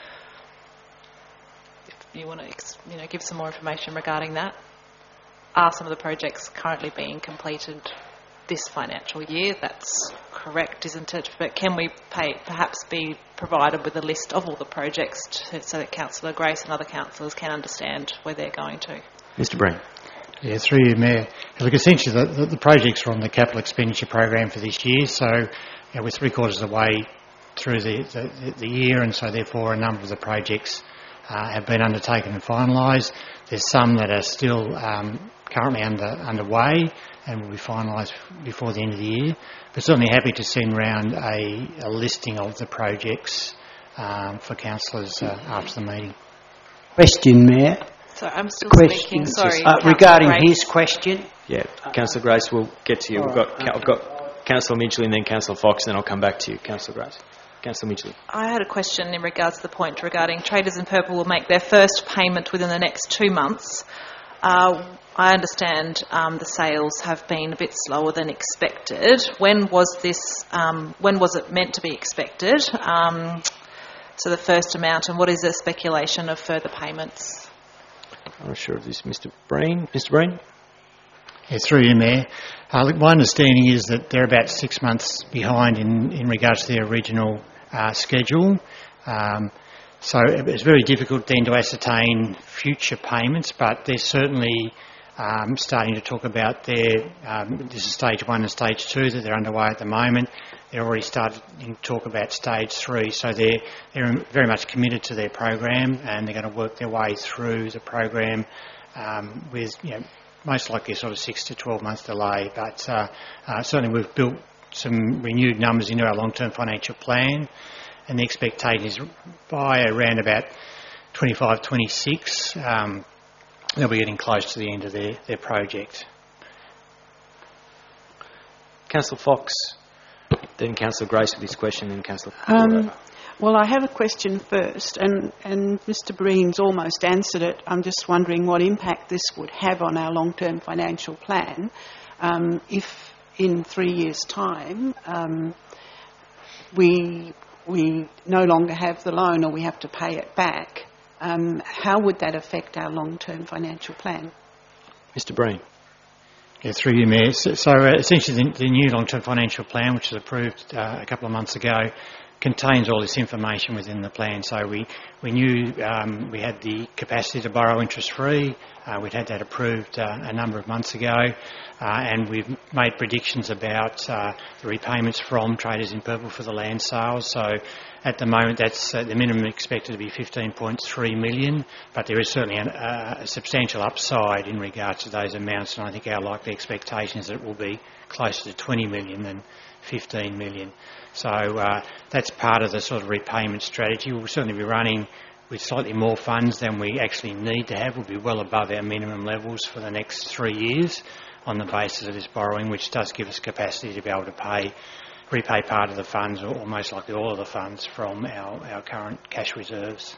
if you want to give some more information regarding that. Are some of the projects currently being completed this financial year? That's correct, isn't it? But can we perhaps be provided with a list of all the projects so that Councillor Grace and other councillors can understand where they're going to? Mr. Breen. Yeah, through you, Mayor. Look, essentially the projects are on the capital expenditure program for this year, so we're 3/4 of the way through the year, and so therefore a number of the projects have been undertaken and finalised. There's some that are still currently underway and will be finalised before the end of the year. But certainly happy to send round a listing of the projects for councillors after the meeting. Question, Mayor. So I'm still question, speaking. Sorry. Regarding his question. Yeah, Councillor Grace, we'll get to you. I've got Councillor Midgley and then Councillor Fox, and then I'll come back to you, Councillor Grace. Councillor Midgley. I had a question in regards to the point regarding Traders in Purple will make their first payment within the next 2 months. I understand the sales have been a bit slower than expected. When was it meant to be expected? So the first amount, and what is the speculation of further payments? I'm not sure of this, Mr. Breen. Mr. Breen? Yeah, through you, Mayor. Look, my understanding is that they're about 6 months behind in regards to their original schedule. So it's very difficult then to ascertain future payments, but they're certainly starting to talk about this is stage 1 and stage 2 that they're underway at the moment. They're already starting to talk about stage 3, so they're very much committed to their program, and they're going to work their way through the program with most likely a sort of 6 to 12 month delay. But certainly we've built some renewed numbers into our long-term financial plan, and the expectation is by around about 25-26 they'll be getting close to the end of their project. Councillor Fox, then Councillor Grace with his question, and Councillor Well, I have a question first, and Mr. Breen's almost answered it. I'm just wondering what impact this would have on our long-term financial plan if in 3 years' time we no longer have the loan or we have to pay it back. How would that affect our long-term financial plan? Mr. Breen. Yeah, through you, Mayor. So essentially the new long-term financial plan, which was approved a couple of months ago, contains all this information within the plan. So we knew we had the capacity to borrow interest-free. We'd had that approved a number of months ago, and we've made predictions about the repayments from Traders in Purple for the land sales. So at the moment, that's the minimum expected to be 15.3 million, but there is certainly a substantial upside in regards to those amounts, and I think our likely expectation is that it will be closer to 20 million than 15 million. So that's part of the sort of repayment strategy. We'll certainly be running with slightly more funds than we actually need to have. We'll be well above our minimum levels for the next 3 years on the basis of this borrowing, which does give us capacity to be able to repay part of the funds, or most likely all of the funds, from our current cash reserves.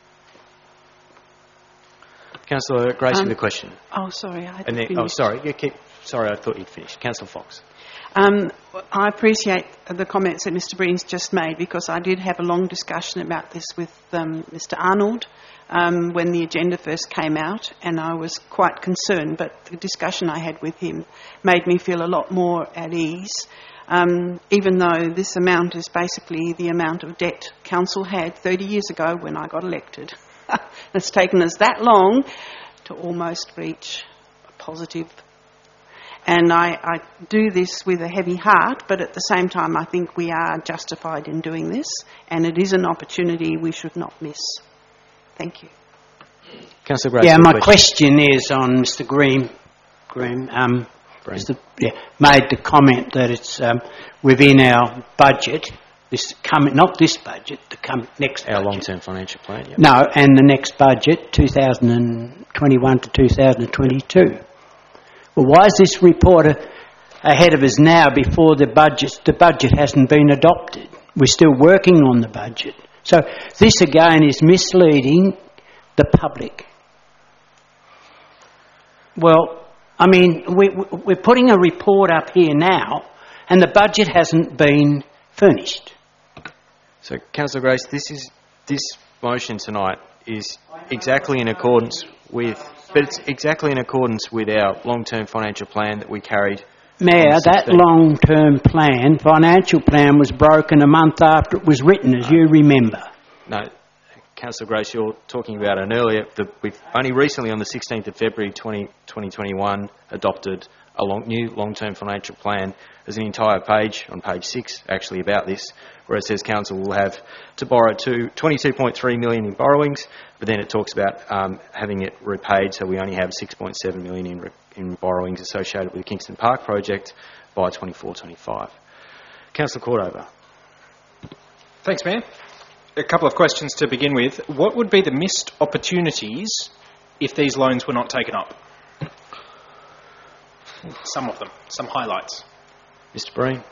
Councillor Grace with a question. Oh, sorry, I and then, finished. Sorry, I thought you'd finished. Councillor Fox. I appreciate the comments that Mr. Breen's just made, because I did have a long discussion about this with Mr. Arnold when the agenda first came out, and I was quite concerned, but the discussion I had with him made me feel a lot more at ease. Even though this amount is basically the amount of debt Council had 30 years ago when I got elected. It's taken us that long to almost reach a positive. And I do this with a heavy heart, but at the same time I think we are justified in doing this, and it is an opportunity we should not miss. Thank you. Councillor Grace. Yeah, my question is on Mr. Green made the comment that it's within our budget, not this budget, next budget. Our long-term financial plan, yeah. No, and the next budget, 2021 to 2022. Well, why is this report ahead of us now before the budget hasn't been adopted? We're still working on the budget. So this again is misleading the public? Well, I mean, we're putting a report up here now, and the budget hasn't been furnished. So, Councillor Grace, this motion tonight is exactly in accordance with, but it's exactly in accordance with our long-term financial plan that we carried. Mayor, that long-term plan, financial plan, was broken a month after it was written, as you remember. No, Councillor Grace, you're talking about an earlier. We've only recently, on the 16th of February 2021, adopted a new long-term financial plan. There's an entire page, on page 6, actually, about this, where it says Council will have to borrow $22.3 million in borrowings, but then it talks about having it repaid, so we only have $6.7 million in borrowings associated with the Kingston Park project by 24-25. Councillor Cordover. Thanks, Mayor. A couple of questions to begin with. What would be the missed opportunities if these loans were not taken up? Some of them, some highlights. Mr. Breen.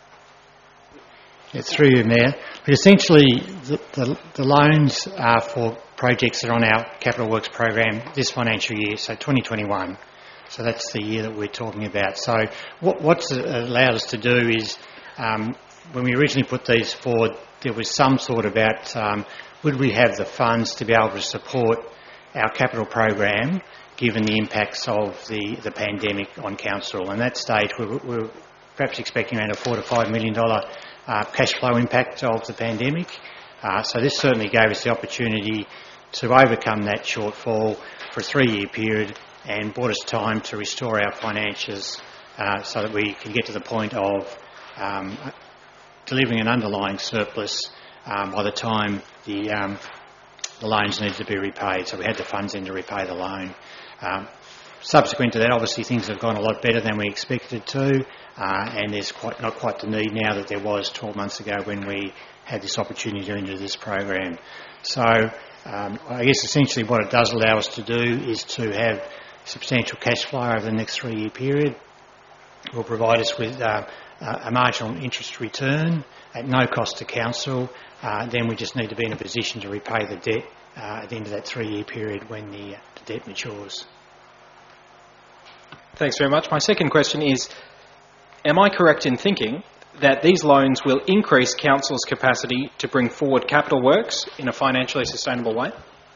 It's through you, Mayor. But essentially, the loans are for projects that are on our Capital Works program this financial year, so 2021. So that's the year that we're talking about. So what's allowed us to do is, when we originally put these forward, there was some thought about would we have the funds to be able to support our capital program given the impacts of the pandemic on council. And at that stage, we were perhaps expecting around a $4 to $5 million cash flow impact of the pandemic. So this certainly gave us the opportunity to overcome that shortfall for a 3-year period and bought us time to restore our finances so that we can get to the point of delivering an underlying surplus by the time the loans needed to be repaid. So we had the funds in to repay the loan. Subsequent to that, obviously things have gone a lot better than we expected to, and there's not quite the need now that there was 12 months ago when we had this opportunity to enter this program. So I guess essentially what it does allow us to do is to have substantial cash flow over the next 3-year period. It will provide us with a marginal interest return at no cost to council. Then we just need to be in a position to repay the debt at the end of that 3-year period when the debt matures. Thanks very much. My second question is, am I correct in thinking that these loans will increase council's capacity to bring forward capital works in a financially sustainable way?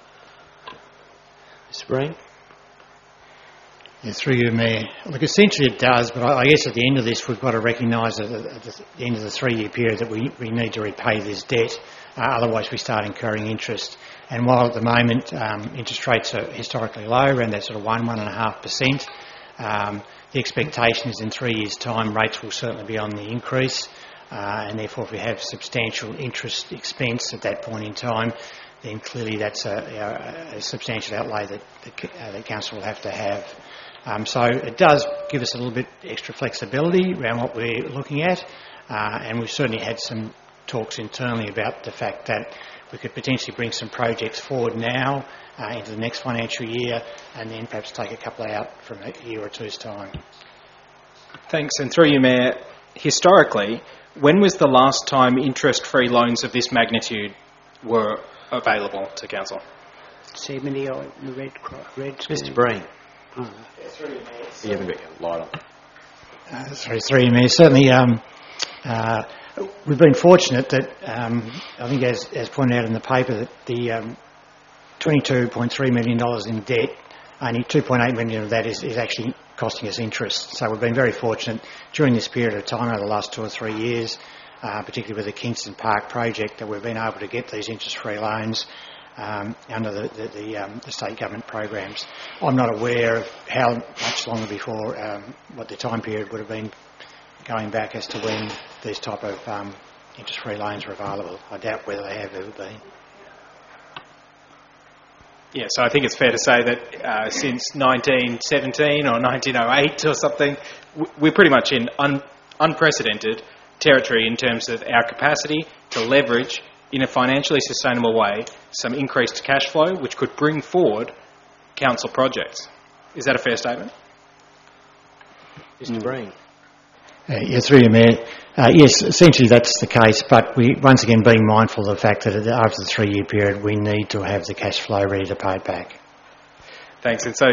Mr. Breen? Yeah, through you, Mayor. Look, essentially it does, but I guess at the end of this we've got to recognise that at the end of the 3-year period that we need to repay this debt, otherwise we start incurring interest. And while at the moment interest rates are historically low, around that sort of 1.5%, the expectation is in 3 years' time rates will certainly be on the increase, and therefore if we have substantial interest expense at that point in time, then clearly that's a substantial outlay that the council will have to have. So it does give us a little bit extra flexibility around what we're looking at, and we've certainly had some talks internally about the fact that we could potentially bring some projects forward now into the next financial year and then perhaps take a couple out from a year or two's time. Thanks. And through you, Mayor, historically, when was the last time interest-free loans of this magnitude were available to council? 70 on the red Mr. Breen. Oh. You haven't got your light on. Sorry, through you, Mayor. Certainly, we've been fortunate that, I think as pointed out in the paper, that the $22.3 million in debt, only $2.8 million of that is actually costing us interest. So we've been very fortunate during this period of time over the last 2 or 3 years, particularly with the Kingston Park project, that we've been able to get these interest-free loans under the state government programs. I'm not aware of how much longer before, what the time period would have been going back as to when these type of interest-free loans were available. I doubt whether they have ever been. Yeah, so I think it's fair to say that since 1917 or 1908 or something, we're pretty much in unprecedented territory in terms of our capacity to leverage, in a financially sustainable way, some increased cash flow which could bring forward council projects. Is that a fair statement? Mr. Breen. Yeah, through you, Mayor. Yes, essentially that's the case, but we, once again, being mindful of the fact that after the 3-year period we need to have the cash flow ready to pay it back. Thanks. And so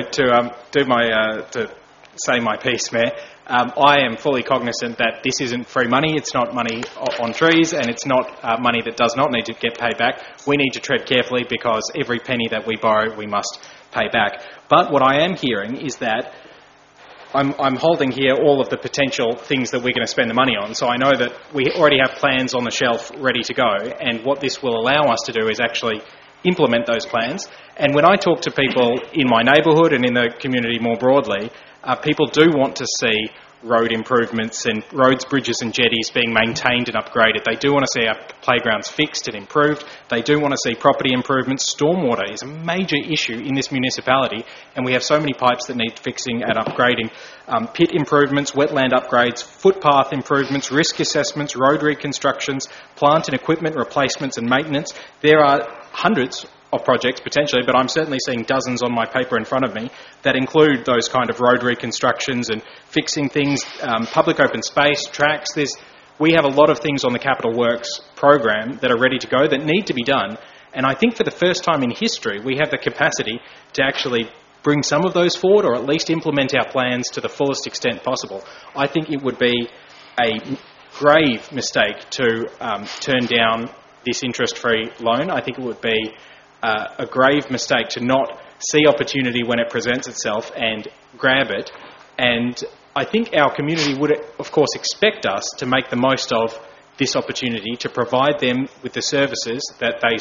to say my piece, Mayor, I am fully cognisant that this isn't free money. It's not money on trees, and it's not money that does not need to get paid back. We need to tread carefully because every penny that we borrow, we must pay back. But what I am hearing is that I'm holding here all of the potential things that we're going to spend the money on. So I know that we already have plans on the shelf ready to go, and what this will allow us to do is actually implement those plans. And when I talk to people in my neighbourhood and in the community more broadly, people do want to see road improvements and roads, bridges and jetties being maintained and upgraded. They do want to see our playgrounds fixed and improved. They do want to see property improvements. Stormwater is a major issue in this municipality, and we have so many pipes that need fixing and upgrading. Pit improvements, wetland upgrades, footpath improvements, risk assessments, road reconstructions, plant and equipment replacements and maintenance. There are hundreds of projects potentially, but I'm certainly seeing dozens on my paper in front of me that include those kind of road reconstructions and fixing things, public open space, tracks. We have a lot of things on the Capital Works program that are ready to go that need to be done, and I think for the first time in history we have the capacity to actually bring some of those forward, or at least implement our plans to the fullest extent possible. I think it would be a grave mistake to turn down this interest-free loan. I think it would be a grave mistake to not see opportunity when it presents itself and grab it. And I think our community would, of course, expect us to make the most of this opportunity to provide them with the services that they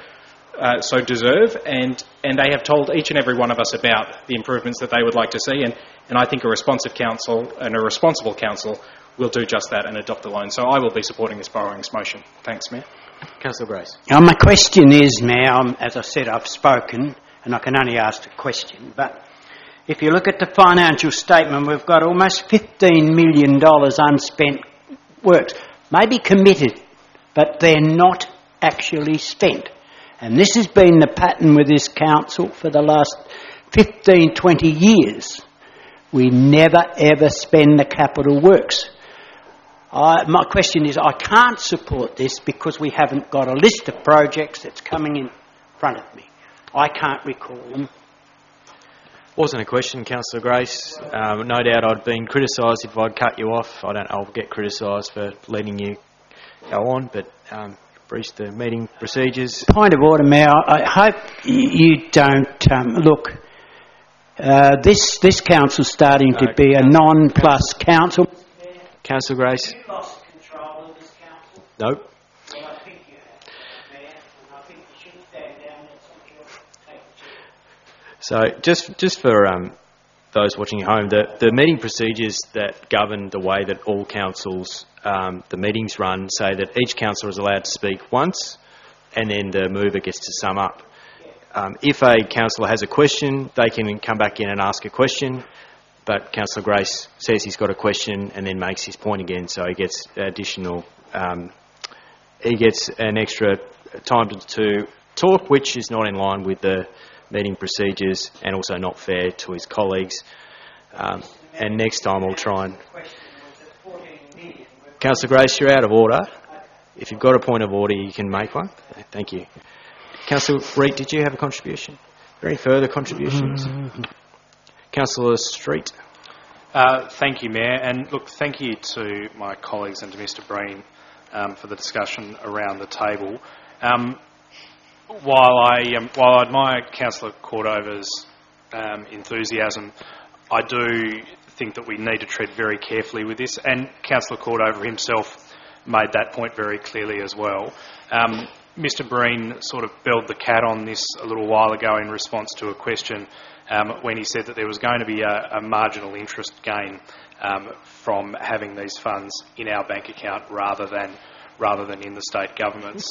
so deserve, and they have told each and every one of us about the improvements that they would like to see, and I think a responsive council and a responsible council will do just that and adopt the loan. So I will be supporting this borrowings motion. Thanks, Mayor. Councillor Grace. Now, my question is, Mayor, as I said, I've spoken and I can only ask a question, but if you look at the financial statement, we've got almost $15 million unspent works, maybe committed, but they're not actually spent. And this has been the pattern with this council for the last 15, 20 years. We never ever spend the capital works. My question is, I can't support this because we haven't got a list of projects that's coming in front of me. I can't recall them. Wasn't a question, Councillor Grace. No doubt I'd been criticised if I'd cut you off. I'll get criticised for letting you go on, but breached the meeting procedures. Point of order, Mayor. I hope you don't look. This council's starting to be a non-plus council. Councillor Grace. Have you lost control of this council? Nope. Well, I think you have, Mayor, and I think you should stand down and let somebody else take the chair. So just for those watching at home, the meeting procedures that govern the way that all councils, the meetings run, say that each councillor is allowed to speak once, and then the mover gets to sum up. If a councillor has a question, they can come back in and ask a question, but Councillor Grace says he's got a question and then makes his point again, so he gets additional, he gets an extra time to talk, which is not in line with the meeting procedures and also not fair to his colleagues. And next time I'll try and... Councillor Grace, you're out of order. If you've got a point of order, you can make one. Thank you. Councillor Reid, did you have a contribution? Are there any further contributions? Councillor Street. Thank you, Mayor. And look, thank you to my colleagues and to Mr Breen for the discussion around the table. While I admire Councillor Cordover's enthusiasm, I do think that we need to tread very carefully with this, and Councillor Cordover himself made that point very clearly as well. Mr Breen sort of belled the cat on this a little while ago in response to a question when he said that there was going to be a marginal interest gain from having these funds in our bank account rather than in the state governments.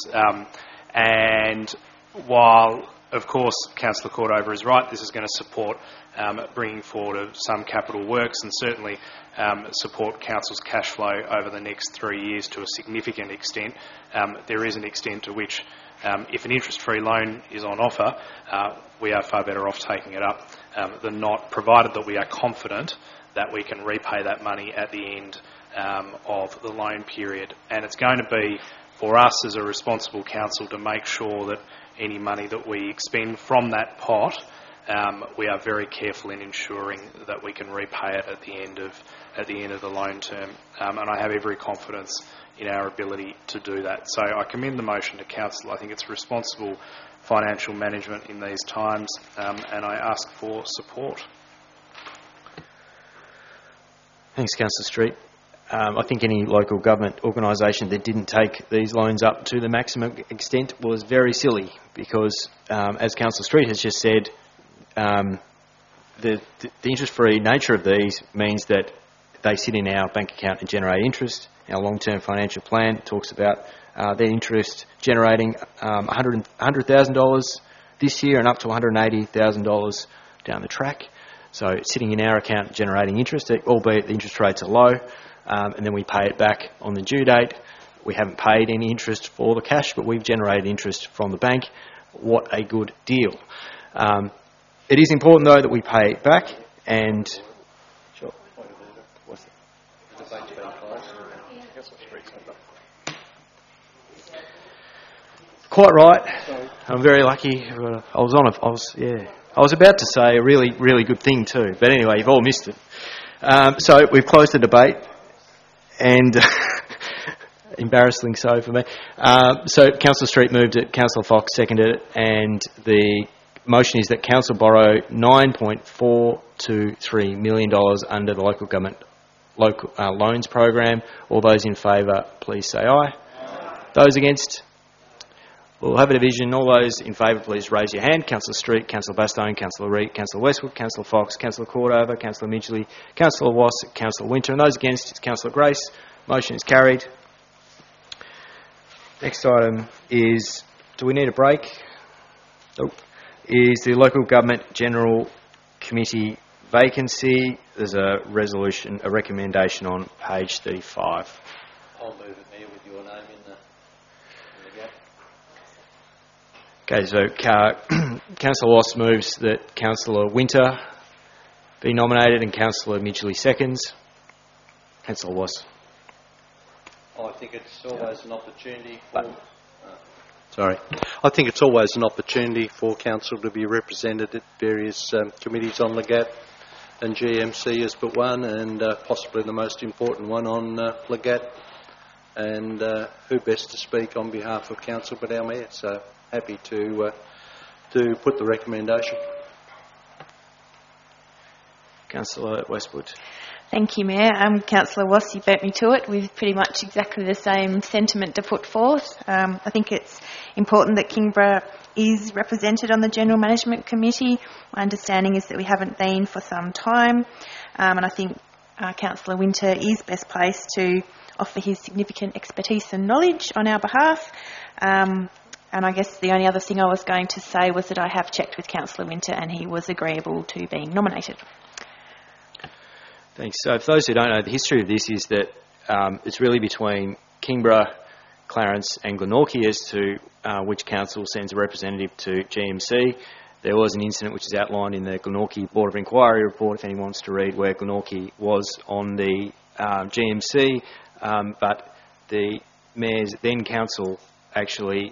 And while, of course, Councillor Cordover is right, this is going to support bringing forward of some capital works and certainly support Council's cash flow over the next 3 years to a significant extent. There is an extent to which, if an interest-free loan is on offer, we are far better off taking it up than not, provided that we are confident that we can repay that money at the end of the loan period. And it's going to be for us as a responsible council to make sure that any money that we expend from that pot, we are very careful in ensuring that we can repay it at the end of the loan term. And I have every confidence in our ability to do that. So I commend the motion to council. I think it's responsible financial management in these times, and I ask for support. Thanks, Councillor Street. I think any local government organisation that didn't take these loans up to the maximum extent was very silly because, as Councillor Street has just said, the interest-free nature of these means that they sit in our bank account and generate interest. Our long-term financial plan talks about their interest generating $100,000 this year and up to $180,000 down the track. So it's sitting in our account generating interest, albeit the interest rates are low, and then we pay it back on the due date. We haven't paid any interest for the cash, but we've generated interest from the bank. What a good deal. It is important, though, that we pay it back, and quite right. I'm very lucky. I was about to say a really, really good thing too, but anyway, you've all missed it. So we've closed the debate, and embarrassingly so for me. So Councillor Street moved it, Councillor Fox seconded it, and the motion is that Council borrow $9.423 million under the local government loans program. All those in favour, please say aye. Those against? We'll have a division. All those in favour, please raise your hand. Councillor Street, Councillor Bastone, Councillor Reid, Councillor Westwood, Councillor Fox, Councillor Cordover, Councillor Midgley, Councillor Wass, Councillor Winter. And those against, it's Councillor Grace. Motion is carried. Next item is, do we need a break? Nope. Is the Local Government General Committee vacancy. There's a resolution, a recommendation on page 35. I'll move it, Mayor, with your name in the gap. Okay, so Councillor Wass moves that Councillor Winter be nominated and Councillor Midgley seconds. Councillor Wass. I think it's always an opportunity for... I think it's always an opportunity for Council to be represented at various committees on LEGAT, and GMC is but one, and possibly the most important one on LEGAT. And who best to speak on behalf of Council but our Mayor? So happy to put the recommendation. Councillor Westwood. Thank you, Mayor. Councillor Wass, you beat me to it with pretty much exactly the same sentiment to put forth. I think it's important that Kingborough is represented on the General Management Committee. My understanding is that we haven't been for some time, and I think Councillor Winter is best placed to offer his significant expertise and knowledge on our behalf. And I guess the only other thing I was going to say was that I have checked with Councillor Winter and he was agreeable to being nominated. Thanks. So for those who don't know, the history of this is that it's really between Kingborough, Clarence and Glenorchy as to which council sends a representative to GMC. There was an incident which is outlined in the Glenorchy Board of Inquiry report, if anyone wants to read, where Glenorchy was on the GMC, but the Mayor's then council actually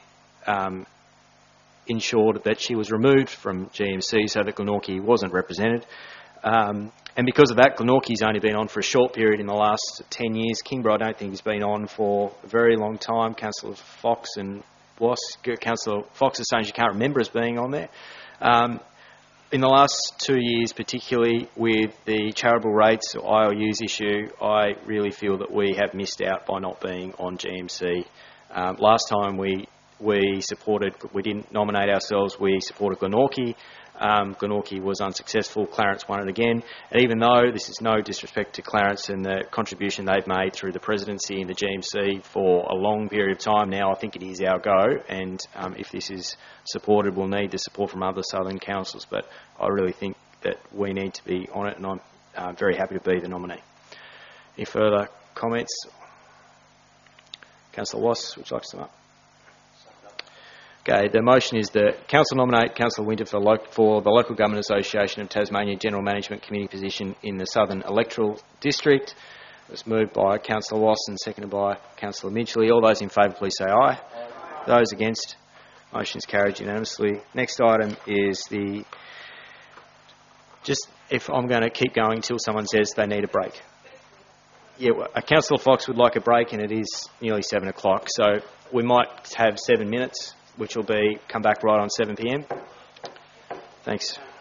ensured that she was removed from GMC so that Glenorchy wasn't represented. And because of that, Glenorchy's only been on for a short period in the last 10 years. Kingborough, I don't think, has been on for a very long time. Councillor Fox and Wass, Councillor Fox is saying she can't remember us being on there. In the last 2 years, particularly with the charitable rates or IOUs issue, I really feel that we have missed out by not being on GMC. Last time we didn't nominate ourselves, we supported Glenorchy. Glenorchy was unsuccessful. Clarence won it again. And even though this is no disrespect to Clarence and the contribution they've made through the presidency in the GMC for a long period of time now, I think it is our go. And if this is supported, we'll need the support from other southern councils. But I really think that we need to be on it, and I'm very happy to be the nominee. Any further comments? Councillor Wass, would you like to sum up? Okay, the motion is that Council nominate Councillor Winter for the Local Government Association of Tasmania General Management Committee position in the Southern Electoral District. It's moved by Councillor Watson, seconded by Councillor Midgley. All those in favour, please say aye. Those against, motion is carried unanimously. Next item is if I'm going to keep going until someone says they need a break. Yeah, Councillor Fox would like a break, and it is nearly 7 o'clock, so we might have 7 minutes, which will come back right on 7 p.m. Thanks.